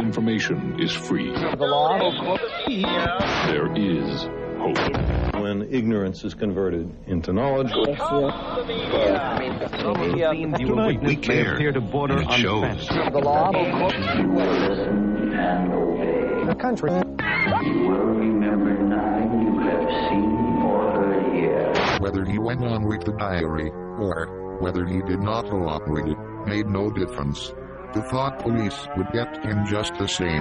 information is free, The law. there is hope. When ignorance is converted into knowledge. We care, and it shows. The law. The country. You will remember none you have seen or heard here. Whether he went on with the diary, or whether he did not go on with it, made no difference. The thought police would get him just the same.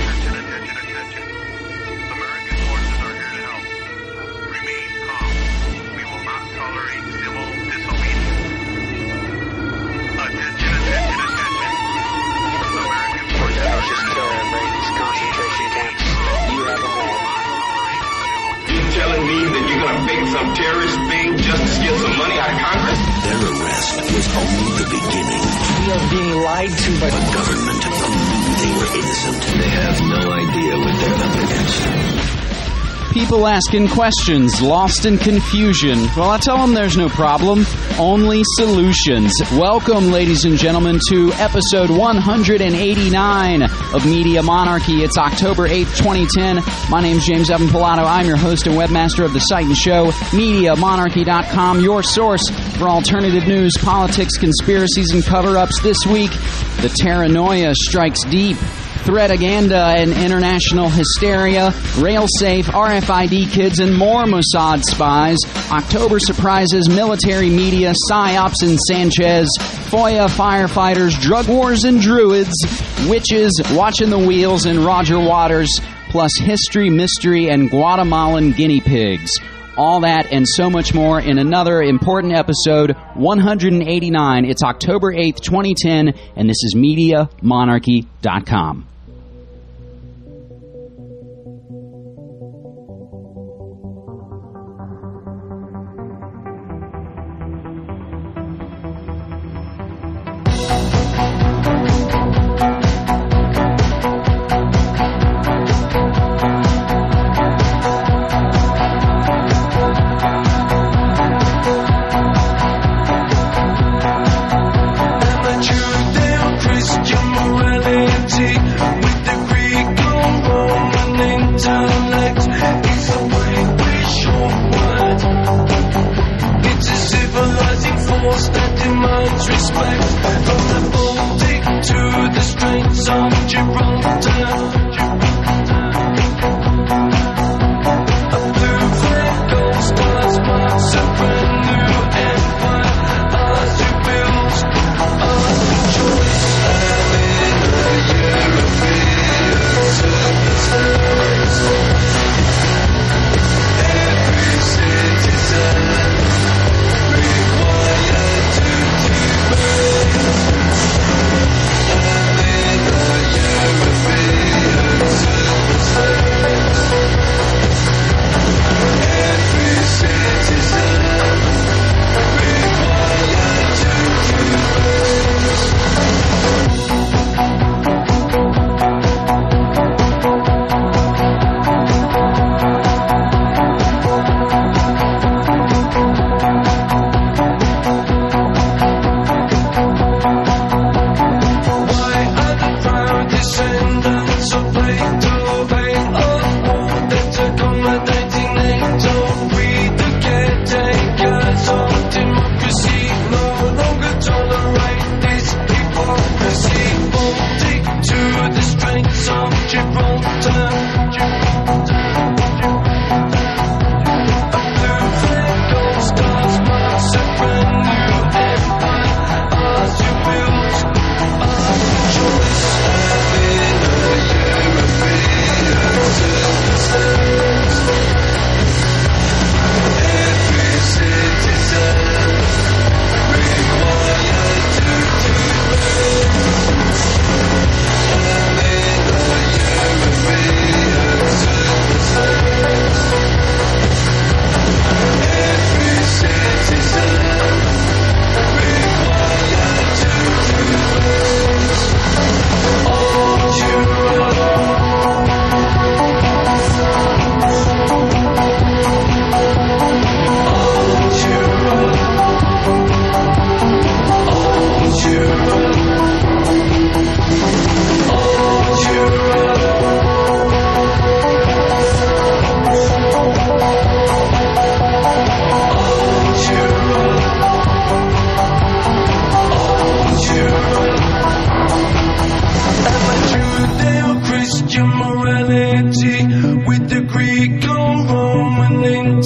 Telling me that you're going to fake some terrorist thing just to get some money out of Congress? Their arrest was only the beginning. We are being lied to by the government who knew they were innocent. They have no idea what they're up against. People asking questions, lost in confusion. Well, I tell them there's no problem, only solutions. Welcome, ladies and gentlemen, to episode 189 of Media Monarchy. It's October 8th, 2010. My name's James Evan Pilato. I'm your host and webmaster of the site and show, MediaMonarchy.com, your source for alternative news, politics, conspiracies, and cover-ups. This week, the Terranoia strikes deep. Threataganda and international hysteria, rail-safe, RFID kids, and more Mossad spies. October surprises, military media, PSYOPs and Sanchez, FOIA firefighters, drug wars and druids, witches, watching the wheels, and Roger Waters, plus history, mystery, and Guatemalan guinea pigs. All that and so much more in another important episode, 189. It's October 8th, 2010, and this is MediaMonarchy.com.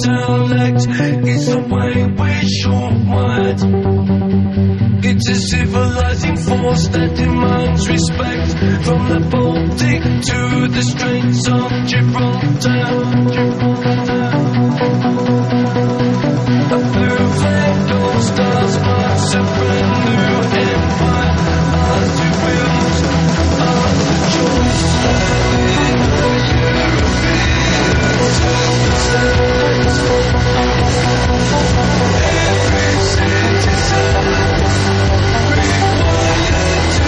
intellect is the way we show might. It's a civilizing force that demands respect, from the Baltic to the Straits of Gibraltar. A blue flag of stars marks a brand new empire. Ours to build, ours to choose. Every citizen required to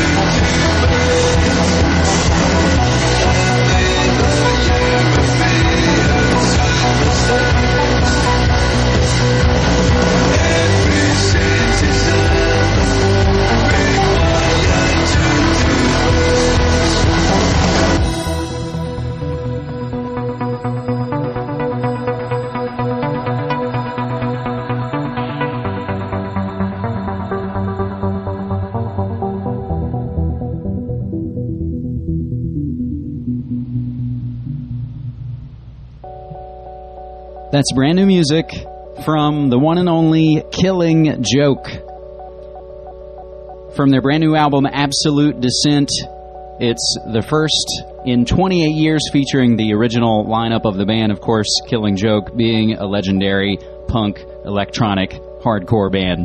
That's brand new music from the one and only Killing Joke. From their brand new album, Absolute Descent. It's the first in 28 years featuring the original lineup of the band, of course, Killing Joke being a legendary punk, electronic, hardcore band.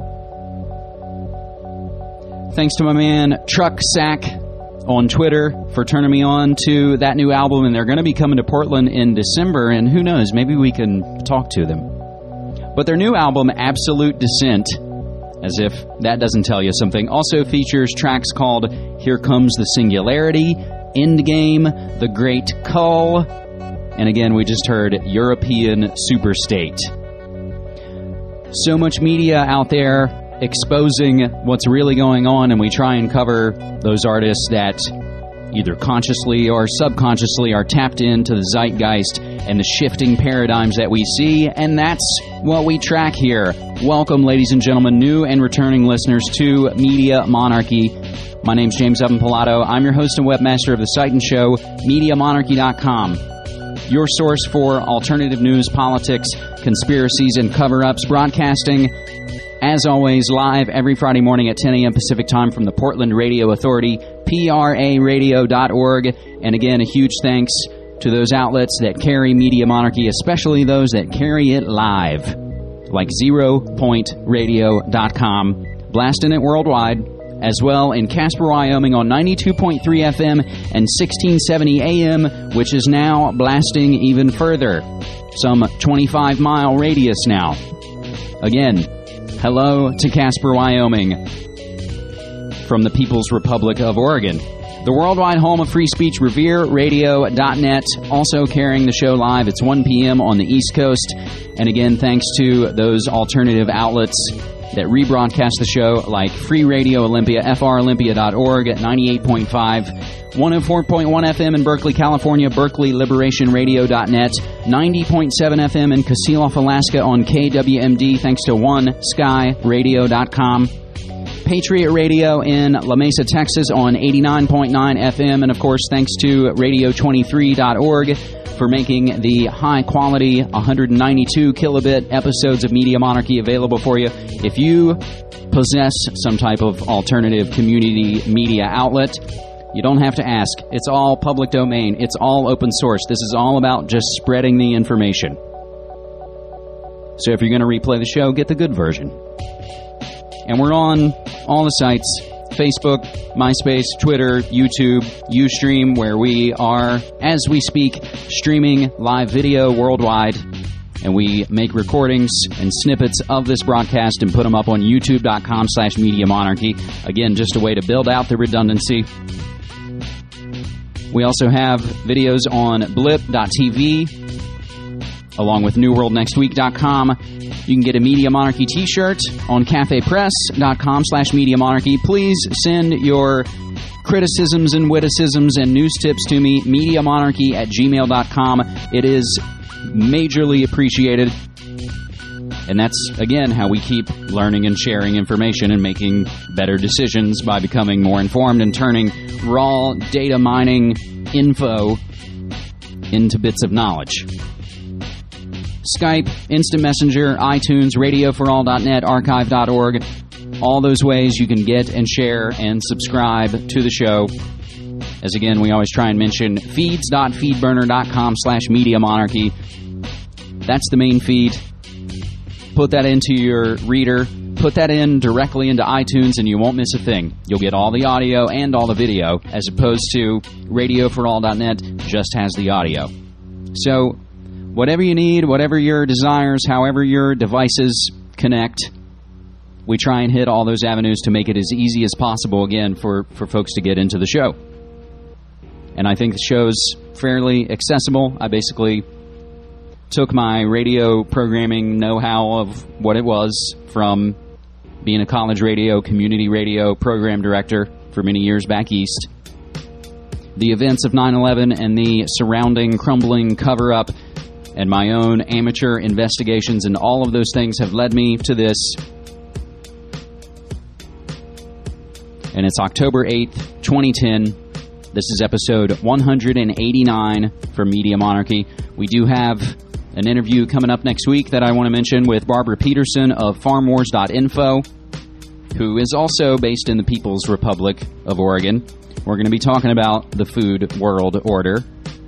Thanks to my man Truck Sack on Twitter for turning me on to that new album, and they're going to be coming to Portland in December, and who knows, maybe we can talk to them. But their new album, Absolute Descent, as if that doesn't tell you something, also features tracks called Here Comes the Singularity, Endgame, The Great Cull, and again, we just heard European Superstate. So much media out there exposing what's really going on, and we try and cover those artists that either consciously or subconsciously are tapped into the zeitgeist and the shifting paradigms that we see, and that's what we track here. Welcome, ladies and gentlemen, new and returning listeners to Media Monarchy. My name's James Evan Pilato. I'm your host and webmaster of the site and show, MediaMonarchy.com. Your source for alternative news, politics, conspiracies, and cover-ups, broadcasting as always, live every Friday morning at 10 a.m. Pacific Time from the Portland Radio Authority, PRAradio.org. And again, a huge thanks to those outlets that carry Media Monarchy, especially those that carry it live, like ZeroPointRadio.com, blasting it worldwide, as well in Casper, Wyoming on 92.3 FM and 1670 AM, which is now blasting even further, some 25-mile radius now. Again, hello to Casper, Wyoming, from the People's Republic of Oregon. The worldwide home of free speech, RevereRadio.net, also carrying the show live. It's 1 p.m. on the East Coast. And again, thanks to those alternative outlets that rebroadcast the show, like Free Radio Olympia, FROlympia.org at 98.5, 104.1 FM in Berkeley, California, BerkeleyLiberationRadio.net, 90.7 FM in Kasilof, Alaska on KWMD, thanks to OneSkyRadio.com. Patriot Radio in La Mesa, Texas on 89.9 FM, and of course thanks to Radio23.org for making the high-quality 192 kilobit episodes of Media Monarchy available for you. If you possess some type of alternative community media outlet, you don't have to ask. It's all public domain. It's all open source. This is all about just spreading the information. So if you're going to replay the show, get the good version. And we're on all the sites, Facebook, MySpace, Twitter, YouTube, Ustream, where we are, as we speak, streaming live video worldwide. And we make recordings and snippets of this broadcast and put them up on youtube.com/Media Monarchy. Again, just a way to build out the redundancy. We also have videos on blip.tv, along with newworldnextweek.com. You can get a Media Monarchy t-shirt on cafepress.com/Media Monarchy. Please send your criticisms and witticisms and news tips to me, MediaMonarchy@gmail.com. It is majorly appreciated. And that's, again, how we keep learning and sharing information and making better decisions by becoming more informed and turning raw data mining info into bits of knowledge. Skype, Instant Messenger, iTunes, radioforall.net, archive.org. All those ways you can get and share and subscribe to the show. As again, we always try and mention feeds.feedburner.com/Media Monarchy. That's the main feed. Put that into your reader. Put that in directly into iTunes and you won't miss a thing. You'll get all the audio and all the video, as opposed to radioforall.net just has the audio. So, whatever you need, whatever your desires, however your devices connect, we try and hit all those avenues to make it as easy as possible, again, for folks to get into the show. And I think the show's fairly accessible. I basically took my radio programming know-how of what it was from being a college radio, community radio program director for many years back east. The events of 9/11 and the surrounding crumbling cover-up and my own amateur investigations and all of those things have led me to this. And it's October 8th, 2010. This is episode 189 for Media Monarchy. We do have an interview coming up next week that I want to mention with Barbara Peterson of FarmWars.info, who is also based in the People's Republic of Oregon. We're going to be talking about the Food World Order.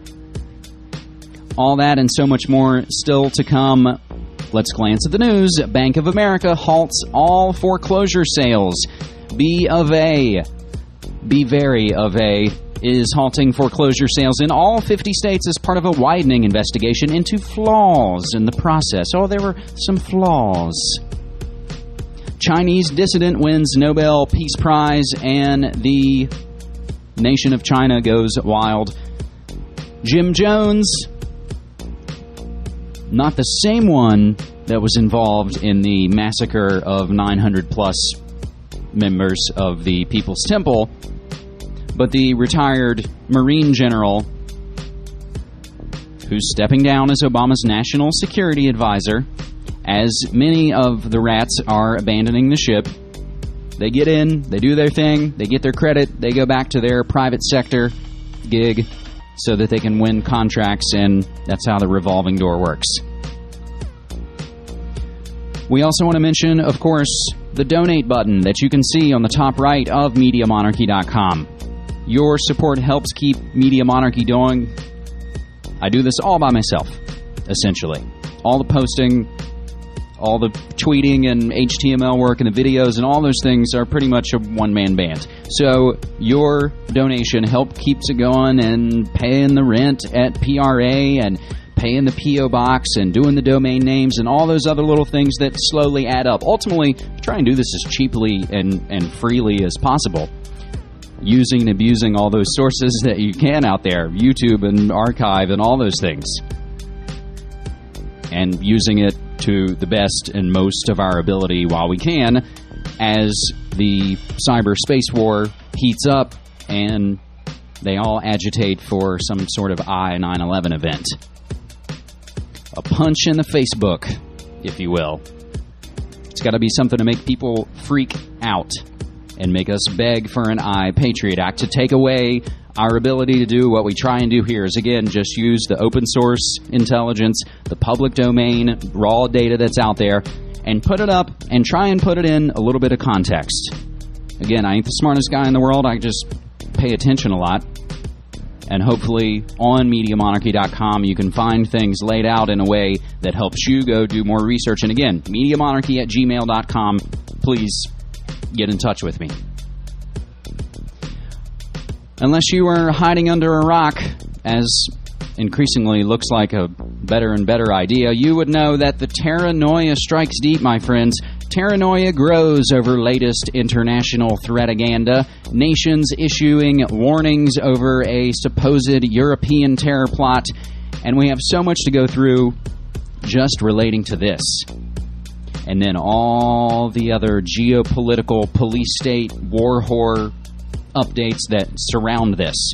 All that and so much more still to come. Let's glance at the news. Bank of America halts all foreclosure sales. B of A, be very of A, is halting foreclosure sales in all 50 states as part of a widening investigation into flaws in the process. Oh, there were some flaws. Chinese dissident wins Nobel Peace Prize and the nation of China goes wild. Jim Jones, not the same one that was involved in the massacre of 900 plus members of the People's Temple, but the retired Marine general who's stepping down as Obama's national security advisor, as many of the rats are abandoning the ship. They get in, they do their thing, they get their credit, they go back to their private sector gig so that they can win contracts, and that's how the revolving door works. We also want to mention, of course, the donate button that you can see on the top right of MediaMonarchy.com. Your support helps keep Media Monarchy going. I do this all by myself, essentially. All the posting, all the tweeting and HTML work and the videos and all those things are pretty much a one-man band. So your donation helps keeps it going and paying the rent at PRA and paying the P.O. box and doing the domain names and all those other little things that slowly add up. Ultimately, try and do this as cheaply and freely as possible, using and abusing all those sources that you can out there, YouTube and archive and all those things, and using it to the best and most of our ability while we can as the cyberspace war heats up and they all agitate for some sort of I-9/11 event. A punch in the Facebook, if you will. It's got to be something to make people freak out and make us beg for an I-Patriot Act to take away our ability to do what we try and do here is, again, just use the open source intelligence, the public domain, raw data that's out there, and put it up and try and put it in a little bit of context. Again, I ain't the smartest guy in the world. I just pay attention a lot. And hopefully on MediaMonarchy.com you can find things laid out in a way that helps you go do more research. And again, MediaMonarchy@gmail.com. Please get in touch with me. Unless you are hiding under a rock, as increasingly looks like a better and better idea, you would know that the paranoia strikes deep, my friends. Paranoia grows over latest international threataganda, nations issuing warnings over a supposed European terror plot, and we have so much to go through just relating to this. And then all the other geopolitical, police state, war horror updates that surround this.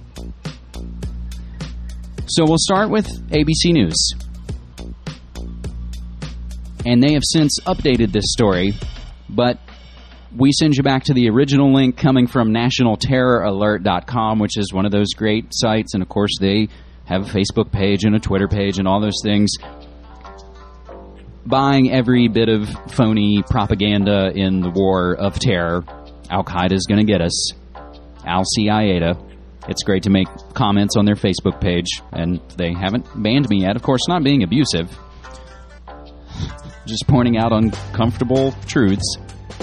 So we'll start with ABC News. And they have since updated this story, but we send you back to the original link coming from nationalterroralert.com, which is one of those great sites, and of course they have a Facebook page and a Twitter page and all those things. buying every bit of phony propaganda in the war of terror. Al-Qaeda is going to get us. Al-Qaeda. It's great to make comments on their Facebook page, and they haven't banned me yet. Of course, not being abusive. Just pointing out uncomfortable truths.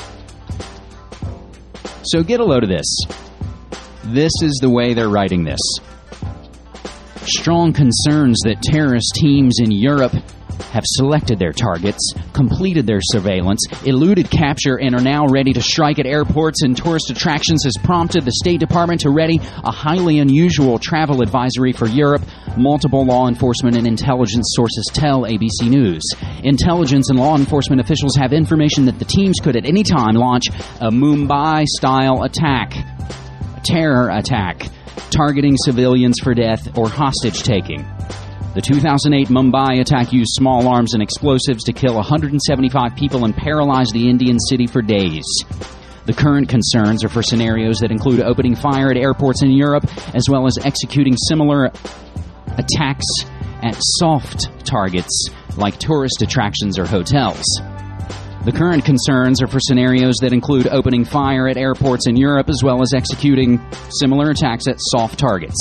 So get a load of this. This is the way they're writing this. Strong concerns that terrorist teams in Europe have selected their targets, completed their surveillance, eluded capture, and are now ready to strike at airports and tourist attractions has prompted the State Department to ready a highly unusual travel advisory for Europe, multiple law enforcement and intelligence sources tell ABC News. Intelligence and law enforcement officials have information that the teams could at any time launch a Mumbai-style attack, a terror attack, targeting civilians for death or hostage-taking. The 2008 Mumbai attack used small arms and explosives to kill 175 people and paralyze the Indian city for days. The current concerns are for scenarios that include opening fire at airports in Europe, as well as executing similar attacks at soft targets like tourist attractions or hotels. The current concerns are for scenarios that include opening fire at airports in Europe, as well as executing similar attacks at soft targets.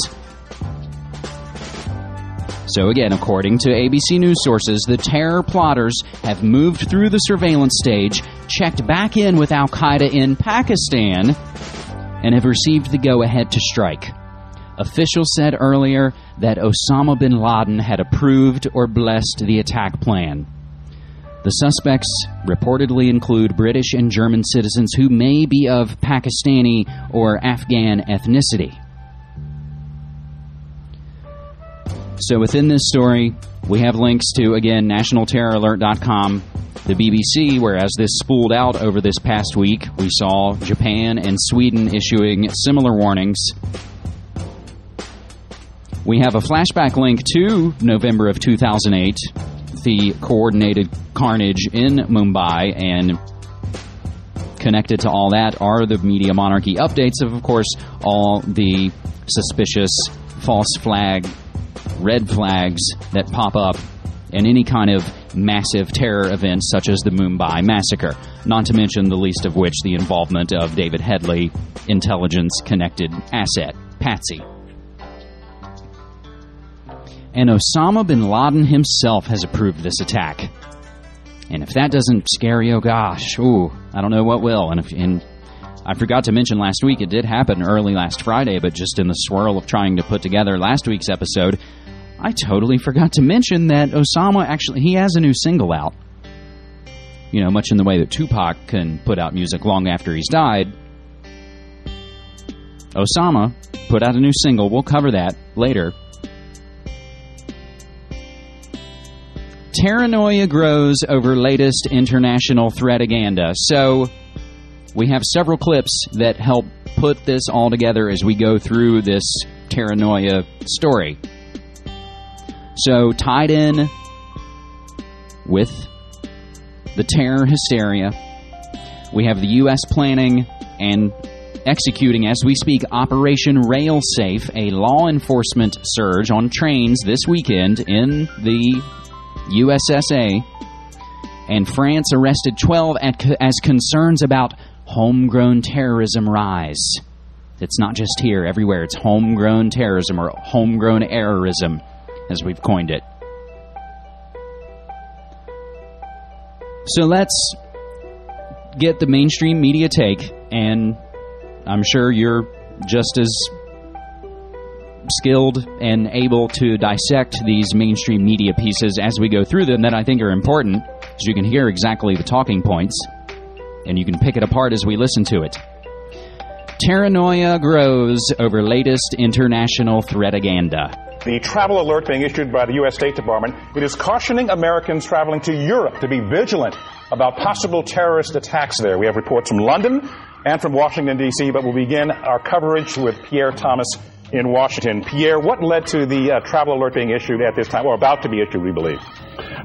So again, according to ABC News sources, the terror plotters have moved through the surveillance stage, checked back in with Al-Qaeda in Pakistan, and have received the go-ahead to strike. Officials said earlier that Osama bin Laden had approved or blessed the attack plan. The suspects reportedly include British and German citizens who may be of Pakistani or Afghan ethnicity. So within this story, we have links to, again, nationalterroralert.com, the BBC, whereas this spooled out over this past week, we saw Japan and Sweden issuing similar warnings. We have a flashback link to November of 2008, the coordinated carnage in Mumbai, and connected to all that are the Media Monarchy updates of course, all the suspicious false flag red flags that pop up in any kind of massive terror event such as the Mumbai massacre, not to mention the least of which the involvement of David Headley, intelligence-connected asset, Patsy. And Osama bin Laden himself has approved this attack. And if that doesn't scare you, oh gosh, I don't know what will. And I forgot to mention last week, it did happen early last Friday, but just in the swirl of trying to put together last week's episode, I totally forgot to mention that Osama actually, he has a new single out. You know, much in the way that Tupac can put out music long after he's died. Osama put out a new single. We'll cover that later. Paranoia grows over latest international threat-aganda. So we have several clips that help put this all together as we go through this paranoia story. So tied in with the terror hysteria, we have the U.S. planning and executing, as we speak, Operation Railsafe, a law enforcement surge on trains this weekend in the USSA. And France arrested 12 as concerns about homegrown terrorism rise. It's not just here, everywhere. It's homegrown terrorism or homegrown errorism, as we've coined it. So let's get the mainstream media take, and I'm sure you're just as skilled and able to dissect these mainstream media pieces as we go through them that I think are important, so you can hear exactly the talking points, and you can pick it apart as we listen to it. Paranoia grows over latest international threat-aganda. The travel alert being issued by the U.S. State Department, it is cautioning Americans traveling to Europe to be vigilant about possible terrorist attacks there. We have reports from London and from Washington, D.C., but we'll begin our coverage with Pierre Thomas in Washington. Pierre, what led to the travel alert being issued at this time, or about to be issued, we believe?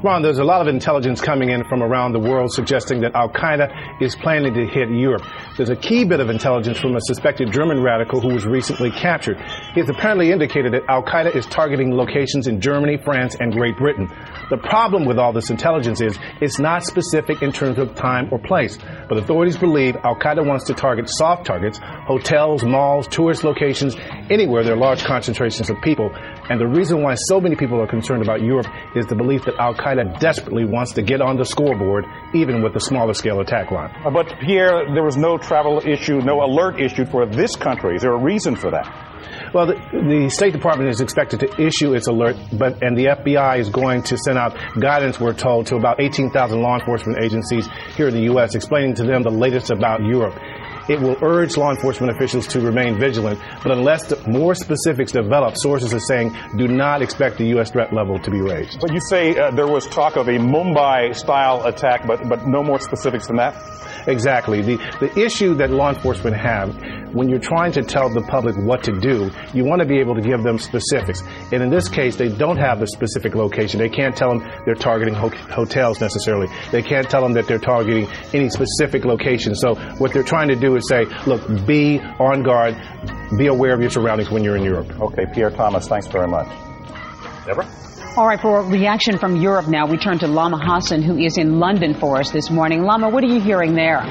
Ron, there's a lot of intelligence coming in from around the world suggesting that al-Qaeda is planning to hit Europe. There's a key bit of intelligence from a suspected German radical who was recently captured. He has apparently indicated that al-Qaeda is targeting locations in Germany, France, and Great Britain. The problem with all this intelligence is it's not specific in terms of time or place, but authorities believe al-Qaeda wants to target soft targets, hotels, malls, tourist locations, anywhere there are large concentrations of people. And the reason why so many people are concerned about Europe is the belief that al-Qaeda desperately wants to get on the scoreboard, even with the smaller scale attack line. But Pierre, there was no travel issue, no alert issued for this country. Is there a reason for that? Well, the State Department is expected to issue its alert, and the FBI is going to send out guidance, we're told, to about 18,000 law enforcement agencies here in the U.S., explaining to them the latest about Europe. It will urge law enforcement officials to remain vigilant, but unless more specifics develop, sources are saying do not expect the U.S. threat level to be raised. But you say there was talk of a Mumbai-style attack, but no more specifics than that? Exactly. The issue that law enforcement have, when you're trying to tell the public what to do, you want to be able to give them specifics. And in this case, they don't have the specific location. They can't tell them they're targeting hotels necessarily. They can't tell them that they're targeting any specific location. So what they're trying to do is say, look, be on guard, be aware of your surroundings when you're in Europe. Okay, Pierre Thomas, thanks very much. Deborah? All right, for a reaction from Europe now, we turn to Lama Hassan, who is in London for us this morning. Lama, what are you hearing there?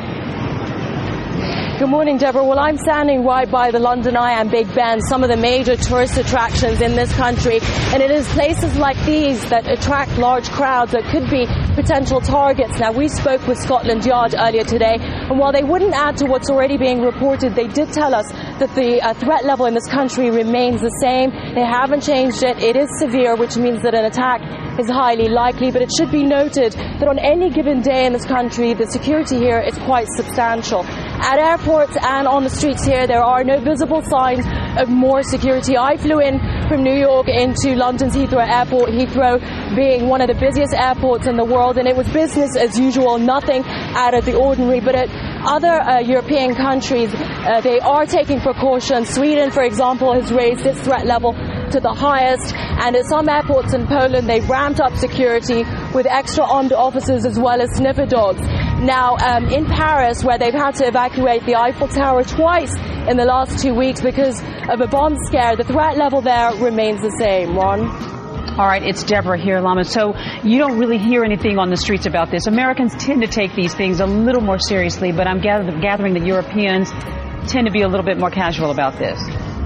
Good morning, Deborah. Well, I'm standing right by the London Eye and Big Ben, some of the major tourist attractions in this country. And it is places like these that attract large crowds that could be potential targets. Now, we spoke with Scotland Yard earlier today, and while they wouldn't add to what's already being reported, they did tell us that the threat level in this country remains the same. They haven't changed it. It is severe, which means that an attack is highly likely. But it should be noted that on any given day in this country, the security here is quite substantial. At airports and on the streets here, there are no visible signs of more security. I flew in from New York into London's Heathrow Airport, Heathrow being one of the busiest airports in the world, and it was business as usual, nothing out of the ordinary. But at other European countries, they are taking precautions. Sweden, for example, has raised its threat level to the highest, and at some airports in Poland, they've ramped up security with extra armed officers as well as sniffer dogs. Now, in Paris, where they've had to evacuate the Eiffel Tower twice in the last 2 weeks because of a bomb scare, the threat level there remains the same. Ron? All right, it's Deborah here, Lama. So you don't really hear anything on the streets about this. Americans tend to take these things a little more seriously, but I'm gathering that Europeans tend to be a little bit more casual about this.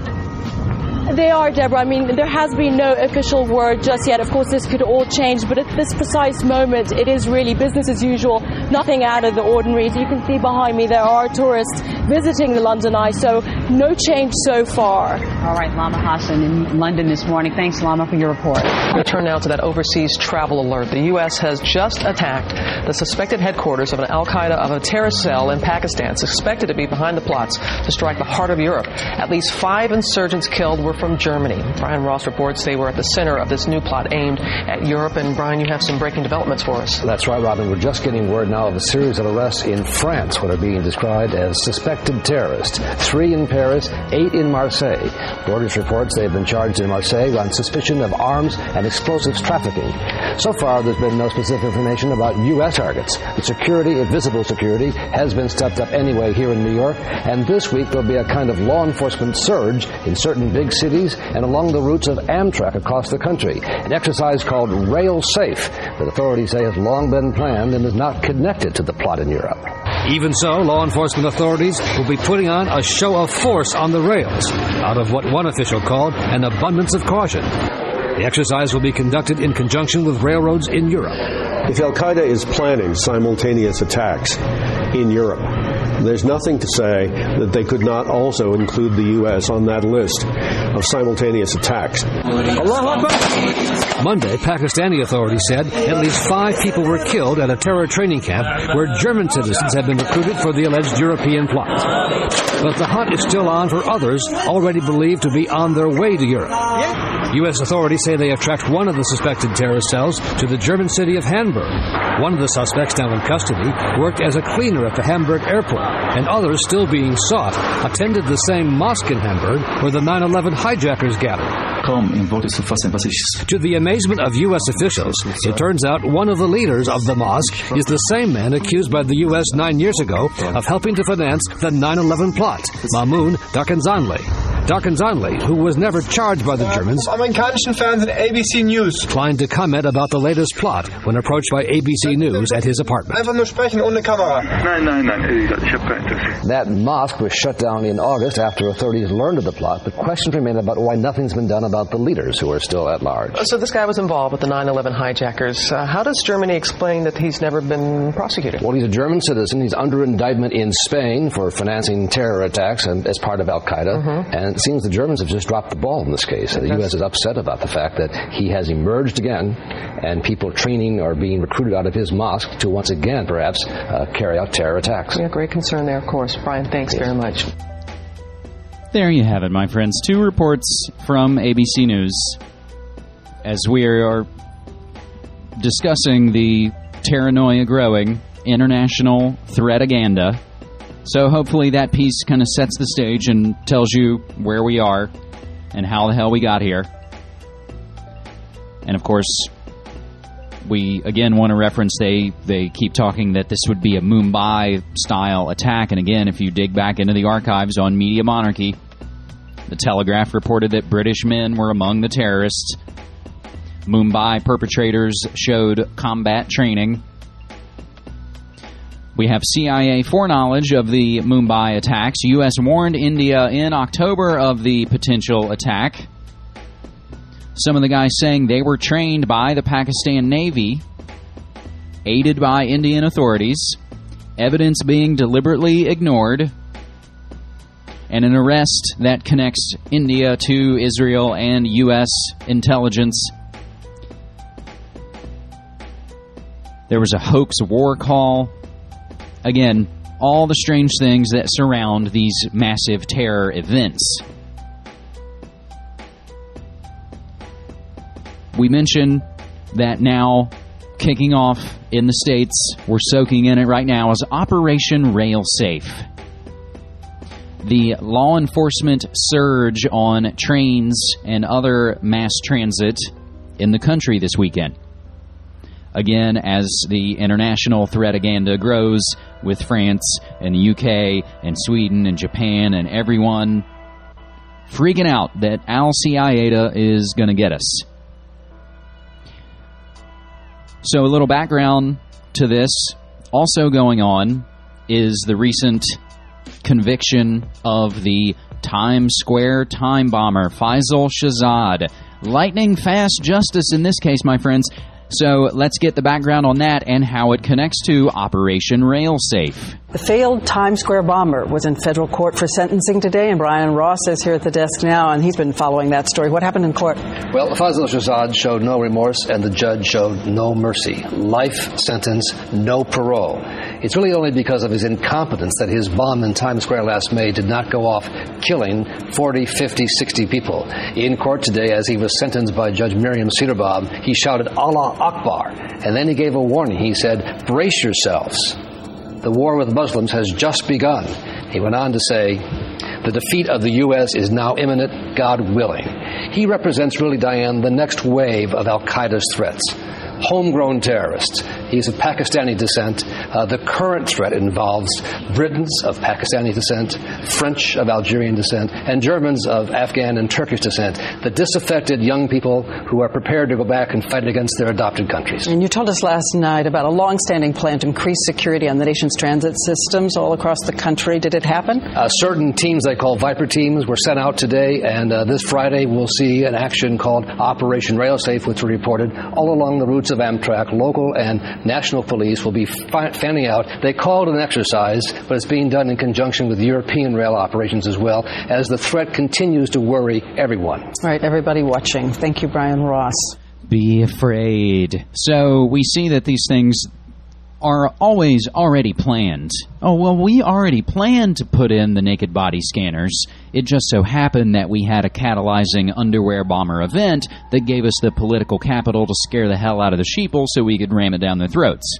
They are, Deborah. I mean, there has been no official word just yet. Of course, this could all change, but at this precise moment, it is really business as usual, nothing out of the ordinary. As you can see behind me, there are tourists visiting the London Eye, so no change so far. All right, Lama Hassan in London this morning. Thanks, Lama, for your report. We'll turn now to that overseas travel alert. The U.S. has just attacked the suspected headquarters of an al-Qaeda of a terrorist cell in Pakistan, suspected to be behind the plots to strike the heart of Europe. At least 5 insurgents killed were from Germany. Brian Ross reports they were at the center of this new plot aimed at Europe. And Brian, you have some breaking developments for us. That's right, Robin. We're just getting word now of a series of arrests in France, what are being described as suspected terrorists. 3 in Paris, 8 in Marseille. Reuters reports they've been charged in Marseille on suspicion of arms and explosives trafficking. So far, there's been no specific information about U.S. targets. The security, visible security, has been stepped up anyway here in New York. And this week, there'll be a kind of law enforcement surge in certain big cities and along the routes of Amtrak across the country. An exercise called Rail Safe that authorities say has long been planned and is not connected to the plot in Europe. Even so, law enforcement authorities will be putting on a show of force on the rails, out of what one official called an abundance of caution. The exercise will be conducted in conjunction with railroads in Europe. If al-Qaeda is planning simultaneous attacks in Europe, there's nothing to say that they could not also include the U.S. on that list of simultaneous attacks. Monday, Pakistani authorities said at least 5 people were killed at a terror training camp where German citizens had been recruited for the alleged European plot. But the hunt is still on for others already believed to be on their way to Europe. U.S. authorities say they have tracked one of the suspected terrorist cells to the German city of Hamburg. One of the suspects, now in custody, worked as a cleaner at the Hamburg airport, and others still being sought attended the same mosque in Hamburg where the 9/11 hijackers gathered. To the amazement of U.S. officials, it turns out one of the leaders of the mosque is the same man accused by the U.S. 9 years ago of helping to finance the 9/11 plot, Mamoun Darkhanzanli. Darkhanzanli, who was never charged by the Germans, amerikanischen Fernsehen ABC News, declined to comment about the latest plot when approached by ABC News at his apartment. Einfach nur sprechen ohne Kamera. That mosque was shut down in August after authorities learned of the plot, but questions remain about why nothing's been done about the leaders who are still at large. So this guy was involved with the 9/11 hijackers. How does Germany explain that he's never been prosecuted? Well, he's a German citizen. He's under indictment in Spain for financing terror attacks and as part of Al-Qaeda. And it seems the Germans have just dropped the ball in this case. The U.S. is upset about the fact that he has emerged again and people training are being recruited out of his mosque to once again, perhaps, carry out terror attacks. Yeah, great concern there, of course. Brian, thanks very much. There you have it, my friends. 2 reports from ABC News as we are discussing the paranoia growing, international threat-aganda. So hopefully that piece kind of sets the stage and tells you where we are and how the hell we got here. And of course, we again want to reference they keep talking that this would be a Mumbai-style attack. And again, if you dig back into the archives on Media Monarchy, the Telegraph reported that British men were among the terrorists. Mumbai perpetrators showed combat training. We have CIA foreknowledge of the Mumbai attacks. U.S. warned India in October of the potential attack. Some of the guys saying they were trained by the Pakistan Navy, aided by Indian authorities, evidence being deliberately ignored, and an arrest that connects India to Israel and U.S. intelligence. There was a hoax war call. Again, all the strange things that surround these massive terror events. We mentioned that now, kicking off in the States, we're soaking in it right now, is Operation Railsafe. The law enforcement surge on trains and other mass transit in the country this weekend. Again, as the international threat-aganda grows with France and the UK and Sweden and Japan and everyone freaking out that Al-Qaeda is going to get us. So a little background to this. Also going on is the recent conviction of the Times Square time bomber, Faisal Shahzad. Lightning fast justice in this case, my friends. So let's get the background on that and how it connects to Operation Railsafe. The failed Times Square bomber was in federal court for sentencing today, and Brian Ross is here at the desk now, and he's been following that story. What happened in court? Well, Faisal Shahzad showed no remorse, and the judge showed no mercy. Life sentence, no parole. It's really only because of his incompetence that his bomb in Times Square last May did not go off, killing 40, 50, 60 people. In court today, as he was sentenced by Judge Miriam Cederbaum, he shouted, Allah Akbar, and then he gave a warning. He said, brace yourselves. The war with Muslims has just begun. He went on to say, the defeat of the U.S. is now imminent, God willing. He represents, really, Diane, the next wave of Al-Qaeda's threats. Homegrown terrorists. He's of Pakistani descent. The current threat involves Britons of Pakistani descent, French of Algerian descent, and Germans of Afghan and Turkish descent. The disaffected young people who are prepared to go back and fight against their adopted countries. And you told us last night about a long-standing plan to increase security on the nation's transit systems all across the country. Did it happen? Certain teams they call Viper teams were sent out today, and this Friday we'll see an action called Operation Railsafe, which we reported all along the routes of Amtrak. Local and national police will be fanning out. They call it an exercise, but it's being done in conjunction with European rail operations as well, as the threat continues to worry everyone. All right, everybody watching. Thank you, Brian Ross. Be afraid. So we see that these things are always already planned. Oh, well, we already planned to put in the naked body scanners. It just so happened that we had a catalyzing underwear bomber event that gave us the political capital to scare the hell out of the sheeple so we could ram it down their throats.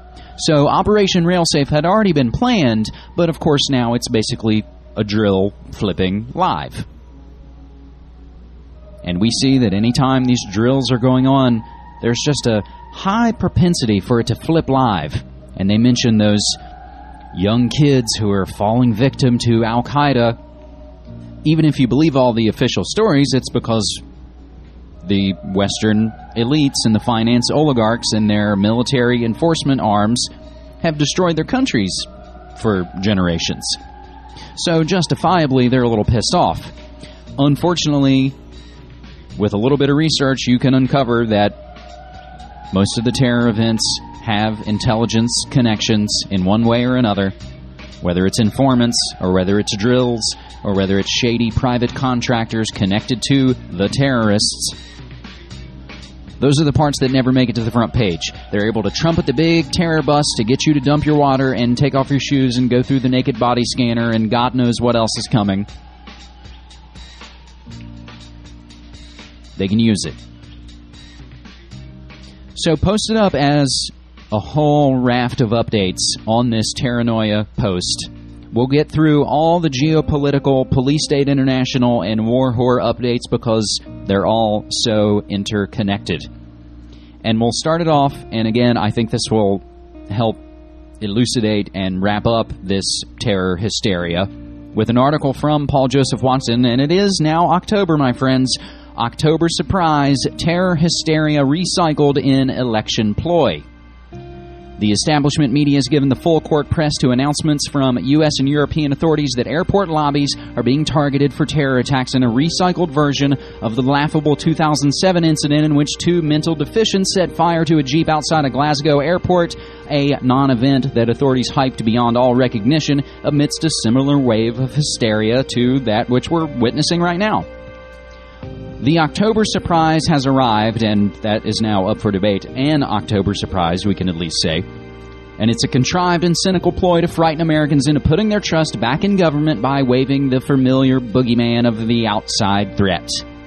So Operation Railsafe had already been planned, but of course now it's basically a drill flipping live. And we see that anytime these drills are going on, there's just a high propensity for it to flip live. And they mention those young kids who are falling victim to Al-Qaeda. Even if you believe all the official stories, it's because the Western elites and the finance oligarchs and their military enforcement arms have destroyed their countries for generations. So justifiably, they're a little pissed off. Unfortunately, with a little bit of research, you can uncover that most of the terror events have intelligence connections in one way or another, whether it's informants or whether it's drills or whether it's shady private contractors connected to the terrorists. Those are the parts that never make it to the front page. They're able to trumpet the big terror bus to get you to dump your water and take off your shoes and go through the naked body scanner and God knows what else is coming. They can use it. So post it up as a whole raft of updates on this Terranoia post. We'll get through all the geopolitical, Police State International, and War Whore updates because they're all so interconnected. And we'll start it off, and again, I think this will help elucidate and wrap up this terror hysteria, with an article from Paul Joseph Watson, and it is now October, my friends. October surprise, terror hysteria recycled in election ploy. The establishment media has given the full court press to announcements from U.S. and European authorities that airport lobbies are being targeted for terror attacks in a recycled version of the laughable 2007 incident in which two mental deficients set fire to a Jeep outside of Glasgow Airport, a non-event that authorities hyped beyond all recognition amidst a similar wave of hysteria to that which we're witnessing right now. The October surprise has arrived, and that is now up for debate. An October surprise, we can at least say. And it's a contrived and cynical ploy to frighten Americans into putting their trust back in government by waving the familiar boogeyman of the outside threat.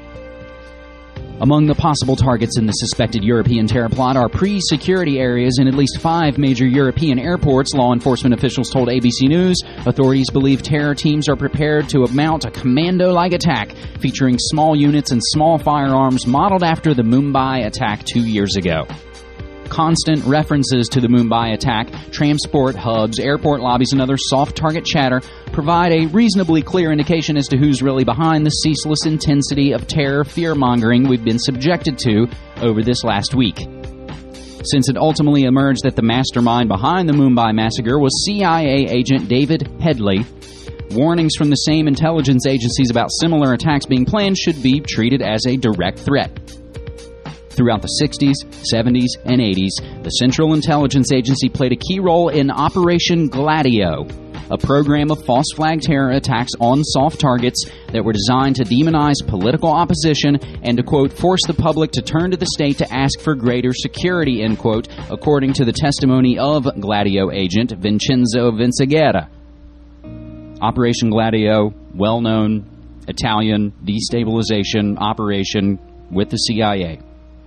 Among the possible targets in the suspected European terror plot are pre-security areas in at least 5 major European airports, law enforcement officials told ABC News. Authorities believe terror teams are prepared to mount a commando-like attack featuring small units and small firearms modeled after the Mumbai attack 2 years ago. Constant references to the Mumbai attack, transport hubs, airport lobbies, and other soft target chatter provide a reasonably clear indication as to who's really behind the ceaseless intensity of terror fear-mongering we've been subjected to over this last week. Since it ultimately emerged that the mastermind behind the Mumbai massacre was CIA agent David Headley, warnings from the same intelligence agencies about similar attacks being planned should be treated as a direct threat. Throughout the 60s, 70s, and 80s, the Central Intelligence Agency played a key role in Operation Gladio, a program of false flag terror attacks on soft targets that were designed to demonize political opposition and to, quote, force the public to turn to the state to ask for greater security, end quote, according to the testimony of Gladio agent Vincenzo Vinciguerra. Operation Gladio, well-known Italian destabilization operation with the CIA.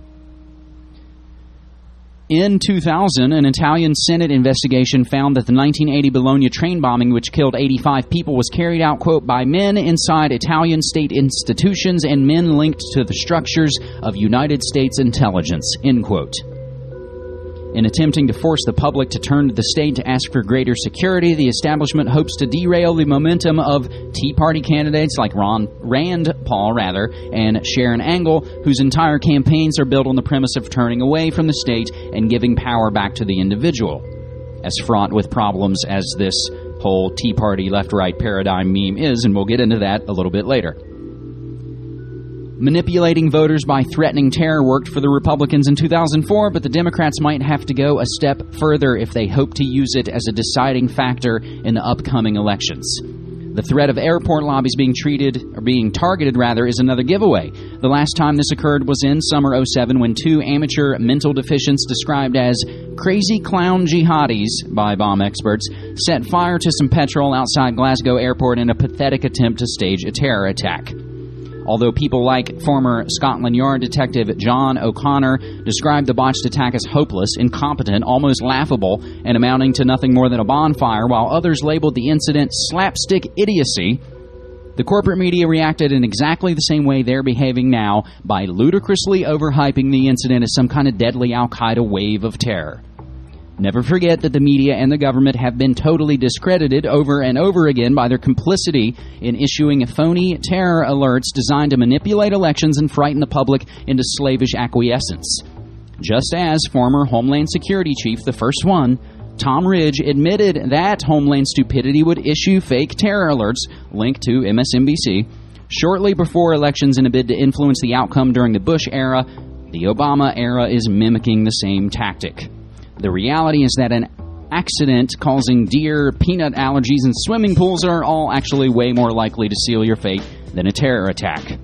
In 2000, an Italian Senate investigation found that the 1980 Bologna train bombing, which killed 85 people, was carried out, quote, by men inside Italian state institutions and men linked to the structures of United States intelligence, end quote. In attempting to force the public to turn to the state to ask for greater security, the establishment hopes to derail the momentum of Tea Party candidates like Rand Paul, and Sharon Angle, whose entire campaigns are built on the premise of turning away from the state and giving power back to the individual. As fraught with problems as this whole Tea Party left-right paradigm meme is, and we'll get into that a little bit later. Manipulating voters by threatening terror worked for the Republicans in 2004, but the Democrats might have to go a step further if they hope to use it as a deciding factor in the upcoming elections. The threat of airport lobbies being targeted is another giveaway. The last time this occurred was in summer 2007 when 2 amateur mental deficients described as crazy clown jihadis by bomb experts set fire to some petrol outside Glasgow Airport in a pathetic attempt to stage a terror attack. Although people like former Scotland Yard detective John O'Connor described the botched attack as hopeless, incompetent, almost laughable, and amounting to nothing more than a bonfire, while others labeled the incident slapstick idiocy, The corporate media reacted in exactly the same way they're behaving now by ludicrously overhyping the incident as some kind of deadly al-Qaeda wave of terror. Never forget that the media and the government have been totally discredited over and over again by their complicity in issuing phony terror alerts designed to manipulate elections and frighten the public into slavish acquiescence. Just as former Homeland Security Chief, the first one, Tom Ridge, admitted that Homeland stupidity would issue fake terror alerts, linked to MSNBC, shortly before elections in a bid to influence the outcome during the Bush era. The Obama era is mimicking the same tactic. The reality is that an accident causing deer, peanut allergies, and swimming pools are all actually way more likely to seal your fate than a terror attack.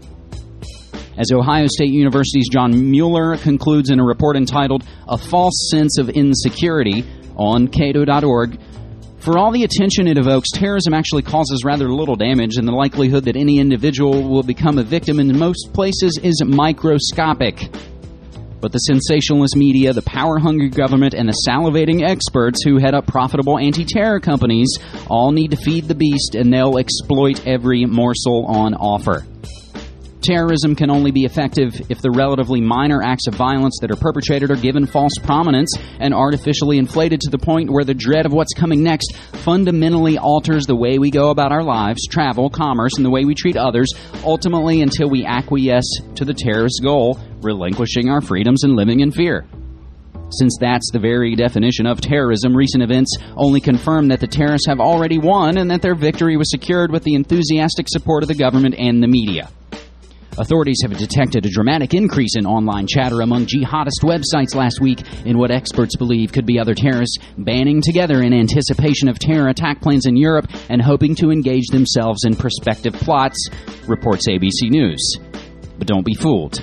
As Ohio State University's John Mueller concludes in a report entitled A False Sense of Insecurity on Cato.org, for all the attention it evokes, terrorism actually causes rather little damage, and the likelihood that any individual will become a victim in most places is microscopic. But the sensationalist media, the power-hungry government, and the salivating experts who head up profitable anti-terror companies all need to feed the beast, and they'll exploit every morsel on offer. Terrorism can only be effective if the relatively minor acts of violence that are perpetrated are given false prominence and artificially inflated to the point where the dread of what's coming next fundamentally alters the way we go about our lives, travel, commerce, and the way we treat others, ultimately until we acquiesce to the terrorist goal, relinquishing our freedoms and living in fear. Since that's the very definition of terrorism, recent events only confirm that the terrorists have already won and that their victory was secured with the enthusiastic support of the government and the media. Authorities have detected a dramatic increase in online chatter among jihadist websites last week in what experts believe could be other terrorists banding together in anticipation of terror attack plans in Europe and hoping to engage themselves in prospective plots, reports ABC News. But don't be fooled.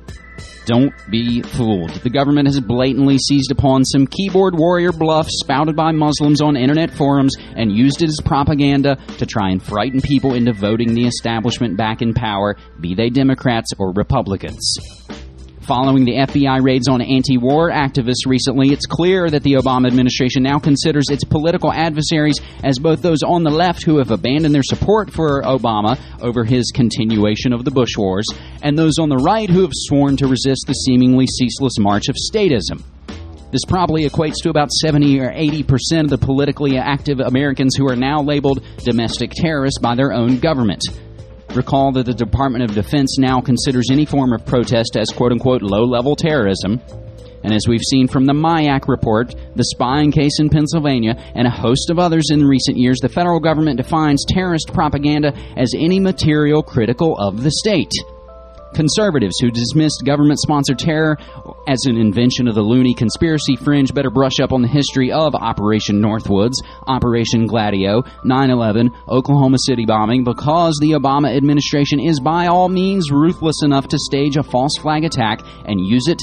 Don't be fooled. The government has blatantly seized upon some keyboard warrior bluff spouted by Muslims on internet forums and used it as propaganda to try and frighten people into voting the establishment back in power, be they Democrats or Republicans. Following the FBI raids on anti-war activists recently, it's clear that the Obama administration now considers its political adversaries as both those on the left who have abandoned their support for Obama over his continuation of the Bush wars, and those on the right who have sworn to resist the seemingly ceaseless march of statism. This probably equates to about 70 or 80% of the politically active Americans who are now labeled domestic terrorists by their own government. Recall that the Department of Defense now considers any form of protest as quote-unquote low-level terrorism. And as we've seen from the MIAC report, the spying case in Pennsylvania, and a host of others in recent years, the federal government defines terrorist propaganda as any material critical of the state. Conservatives who dismissed government-sponsored terror as an invention of the loony conspiracy fringe better brush up on the history of Operation Northwoods, Operation Gladio, 9/11, Oklahoma City bombing, because the Obama administration is by all means ruthless enough to stage a false flag attack and use it to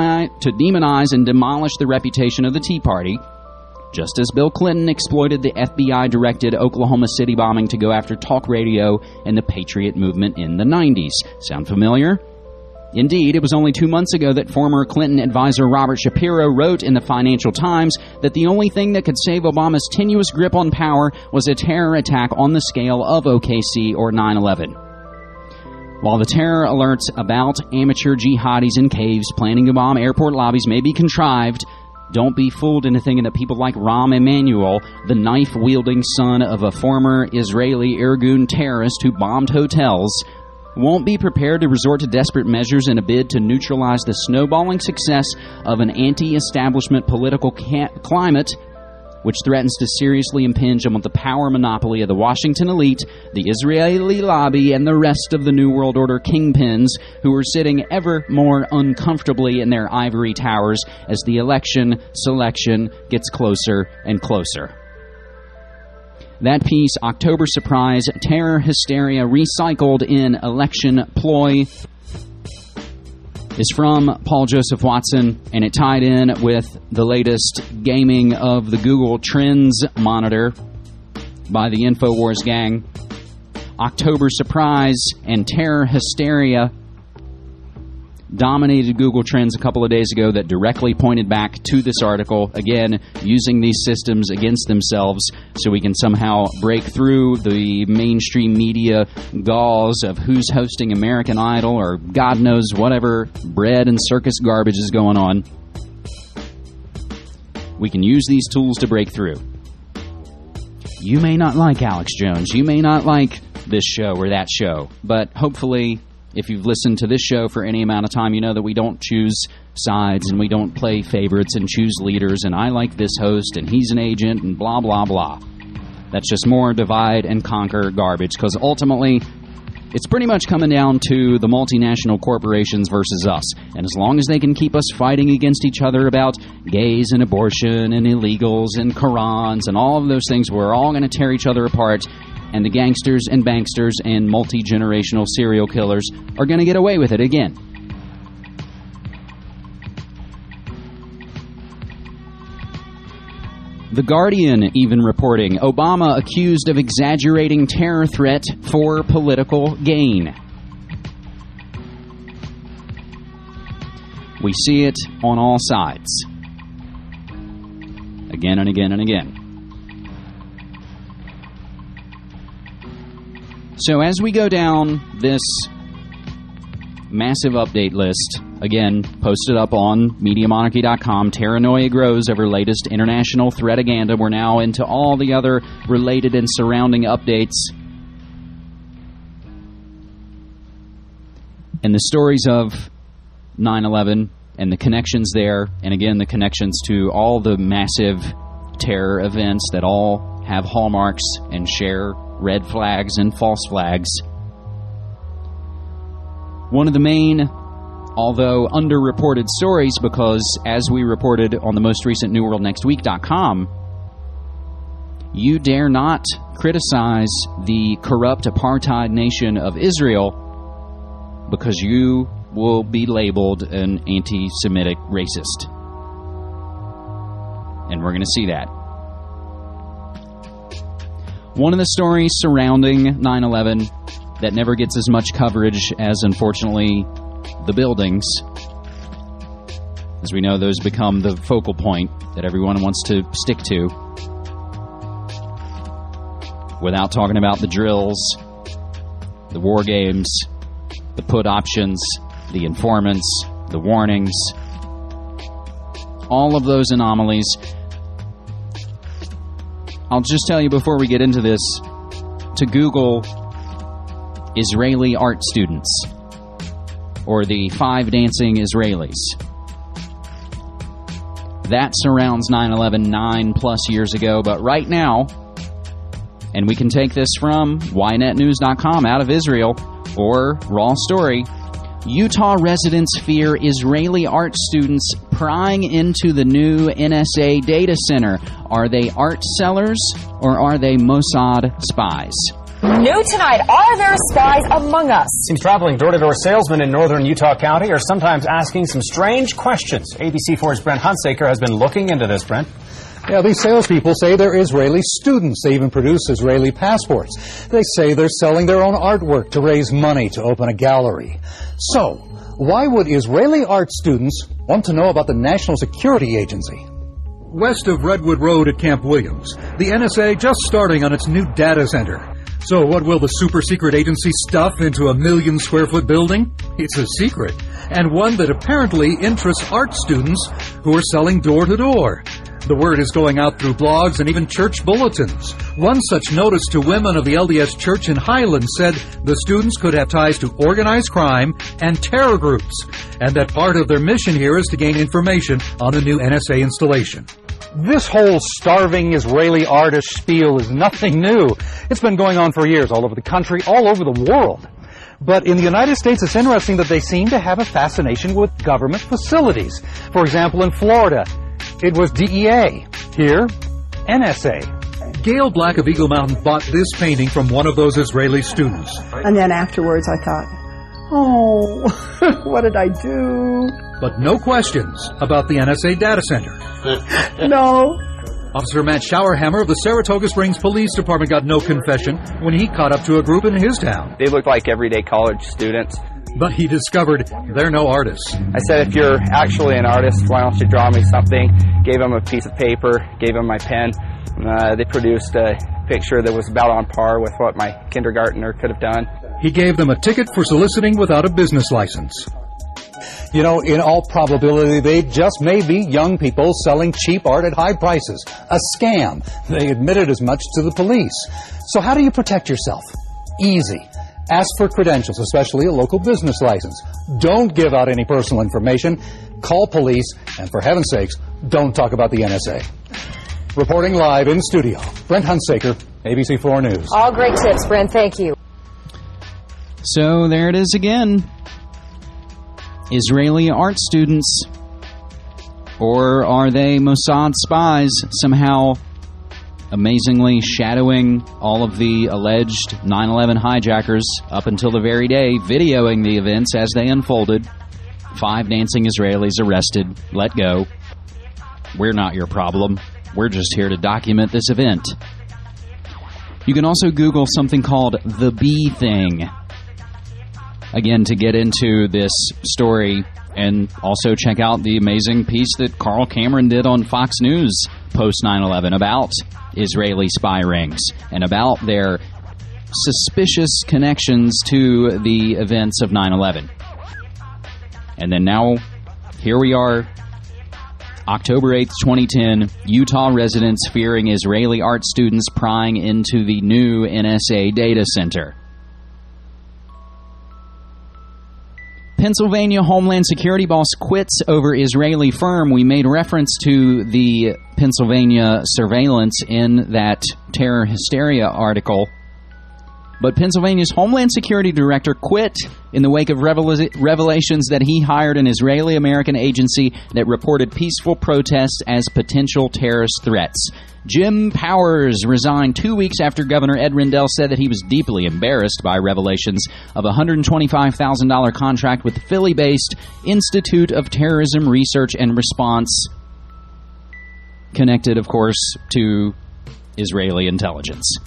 demonize and demolish the reputation of the Tea Party, just as Bill Clinton exploited the FBI-directed Oklahoma City bombing to go after talk radio and the Patriot movement in the 90s. Sound familiar? Indeed, it was only 2 months ago that former Clinton advisor Robert Shapiro wrote in the Financial Times that the only thing that could save Obama's tenuous grip on power was a terror attack on the scale of OKC or 9/11. While the terror alerts about amateur jihadis in caves planning to bomb airport lobbies may be contrived, don't be fooled into thinking that people like Rahm Emanuel, the knife-wielding son of a former Israeli Irgun terrorist who bombed hotels, won't be prepared to resort to desperate measures in a bid to neutralize the snowballing success of an anti-establishment political climate which threatens to seriously impinge on the power monopoly of the Washington elite, the Israeli lobby, and the rest of the New World Order kingpins who are sitting ever more uncomfortably in their ivory towers as the selection gets closer and closer. That piece, October Surprise, Terror Hysteria Recycled in Election Ploy, is from Paul Joseph Watson, and it tied in with the latest gaming of the Google Trends monitor by the InfoWars gang. October Surprise and Terror Hysteria dominated Google Trends a couple of days ago that directly pointed back to this article, again, using these systems against themselves so we can somehow break through the mainstream media gauze of who's hosting American Idol or God knows whatever bread and circus garbage is going on. We can use these tools to break through. You may not like Alex Jones. You may not like this show or that show. But hopefully, if you've listened to this show for any amount of time, you know that we don't choose sides and we don't play favorites and choose leaders. And I like this host and he's an agent and blah, blah, blah. That's just more divide and conquer garbage. Because ultimately, it's pretty much coming down to the multinational corporations versus us. And as long as they can keep us fighting against each other about gays and abortion and illegals and Qurans and all of those things, we're all going to tear each other apart. And the gangsters and banksters and multi-generational serial killers are going to get away with it again. The Guardian even reporting Obama accused of exaggerating terror threat for political gain. We see it on all sides. Again and again and again. So as we go down this massive update list, again, posted up on MediaMonarchy.com, Terranoia grows over latest international threataganda. We're now into all the other related and surrounding updates. And the stories of 9/11 and the connections there, and again, the connections to all the massive terror events that all have hallmarks and share red flags and false flags. One of the main, although underreported stories, because as we reported on the most recent NewWorldNextWeek.com, you dare not criticize the corrupt apartheid nation of Israel because you will be labeled an anti-Semitic racist. And we're going to see that. One of the stories surrounding 9/11 that never gets as much coverage as, unfortunately, the buildings. As we know, those become the focal point that everyone wants to stick to. Without talking about the drills, the war games, the put options, the informants, the warnings, all of those anomalies. I'll just tell you before we get into this, to Google Israeli art students or the 5 dancing Israelis. That surrounds 9/11 9+ years ago, but right now, and we can take this from ynetnews.com out of Israel or Raw Story, Utah residents fear Israeli art students prying into the new NSA data center. Are they art sellers or are they Mossad spies? New tonight, are there spies among us? Seems traveling door-to-door salesmen in northern Utah County are sometimes asking some strange questions. ABC4's Brent Hunsaker has been looking into this, Brent. Yeah, these salespeople say they're Israeli students. They even produce Israeli passports. They say they're selling their own artwork to raise money to open a gallery. So, why would Israeli art students want to know about the National Security Agency? West of Redwood Road at Camp Williams, the NSA just starting on its new data center. So what will the super-secret agency stuff into a 1 million square foot building? It's a secret, and one that apparently interests art students who are selling door-to-door. The word is going out through blogs and even church bulletins. One such notice to women of the LDS Church in Highland said the students could have ties to organized crime and terror groups, and that part of their mission here is to gain information on the new NSA installation. This whole starving Israeli artist spiel is nothing new. It's been going on for years all over the country, all over the world. But in the United States, it's interesting that they seem to have a fascination with government facilities. For example, in Florida, it was DEA. Here, NSA. Gail Black of Eagle Mountain bought this painting from one of those Israeli students. And then afterwards I thought, oh, what did I do? But no questions about the NSA data center. No. Officer Matt Showerhammer of the Saratoga Springs Police Department got no confession when he caught up to a group in his town. They looked like everyday college students. But he discovered they're no artists. I said, if you're actually an artist, why don't you draw me something? Gave him a piece of paper, gave him my pen. They produced a picture that was about on par with what my kindergartner could have done. He gave them a ticket for soliciting without a business license. You know, in all probability, they just may be young people selling cheap art at high prices. A scam. They admitted as much to the police. So how do you protect yourself? Easy. Ask for credentials, especially a local business license. Don't give out any personal information. Call police, and for heaven's sakes, don't talk about the NSA. Reporting live in studio, Brent Hunsaker, ABC4 News. All great tips, Brent. Thank you. So there it is again. Israeli art students. Or are they Mossad spies somehow amazingly shadowing all of the alleged 9/11 hijackers up until the very day, videoing the events as they unfolded? 5 dancing Israelis arrested, let go. We're not your problem. We're just here to document this event. You can also Google something called the bee thing. Again, to get into this story, and also check out the amazing piece that Carl Cameron did on Fox News post 9/11 about Israeli spy rings and about their suspicious connections to the events of 9/11. And then now, here we are, October 8th, 2010, Utah residents fearing Israeli art students prying into the new NSA data center. Pennsylvania Homeland Security boss quits over Israeli firm. We made reference to the Pennsylvania surveillance in that terror hysteria article. But Pennsylvania's Homeland Security director quit in the wake of revelations that he hired an Israeli-American agency that reported peaceful protests as potential terrorist threats. Jim Powers resigned 2 weeks after Governor Ed Rendell said that he was deeply embarrassed by revelations of a $125,000 contract with the Philly-based Institute of Terrorism Research and Response, connected, of course, to Israeli intelligence.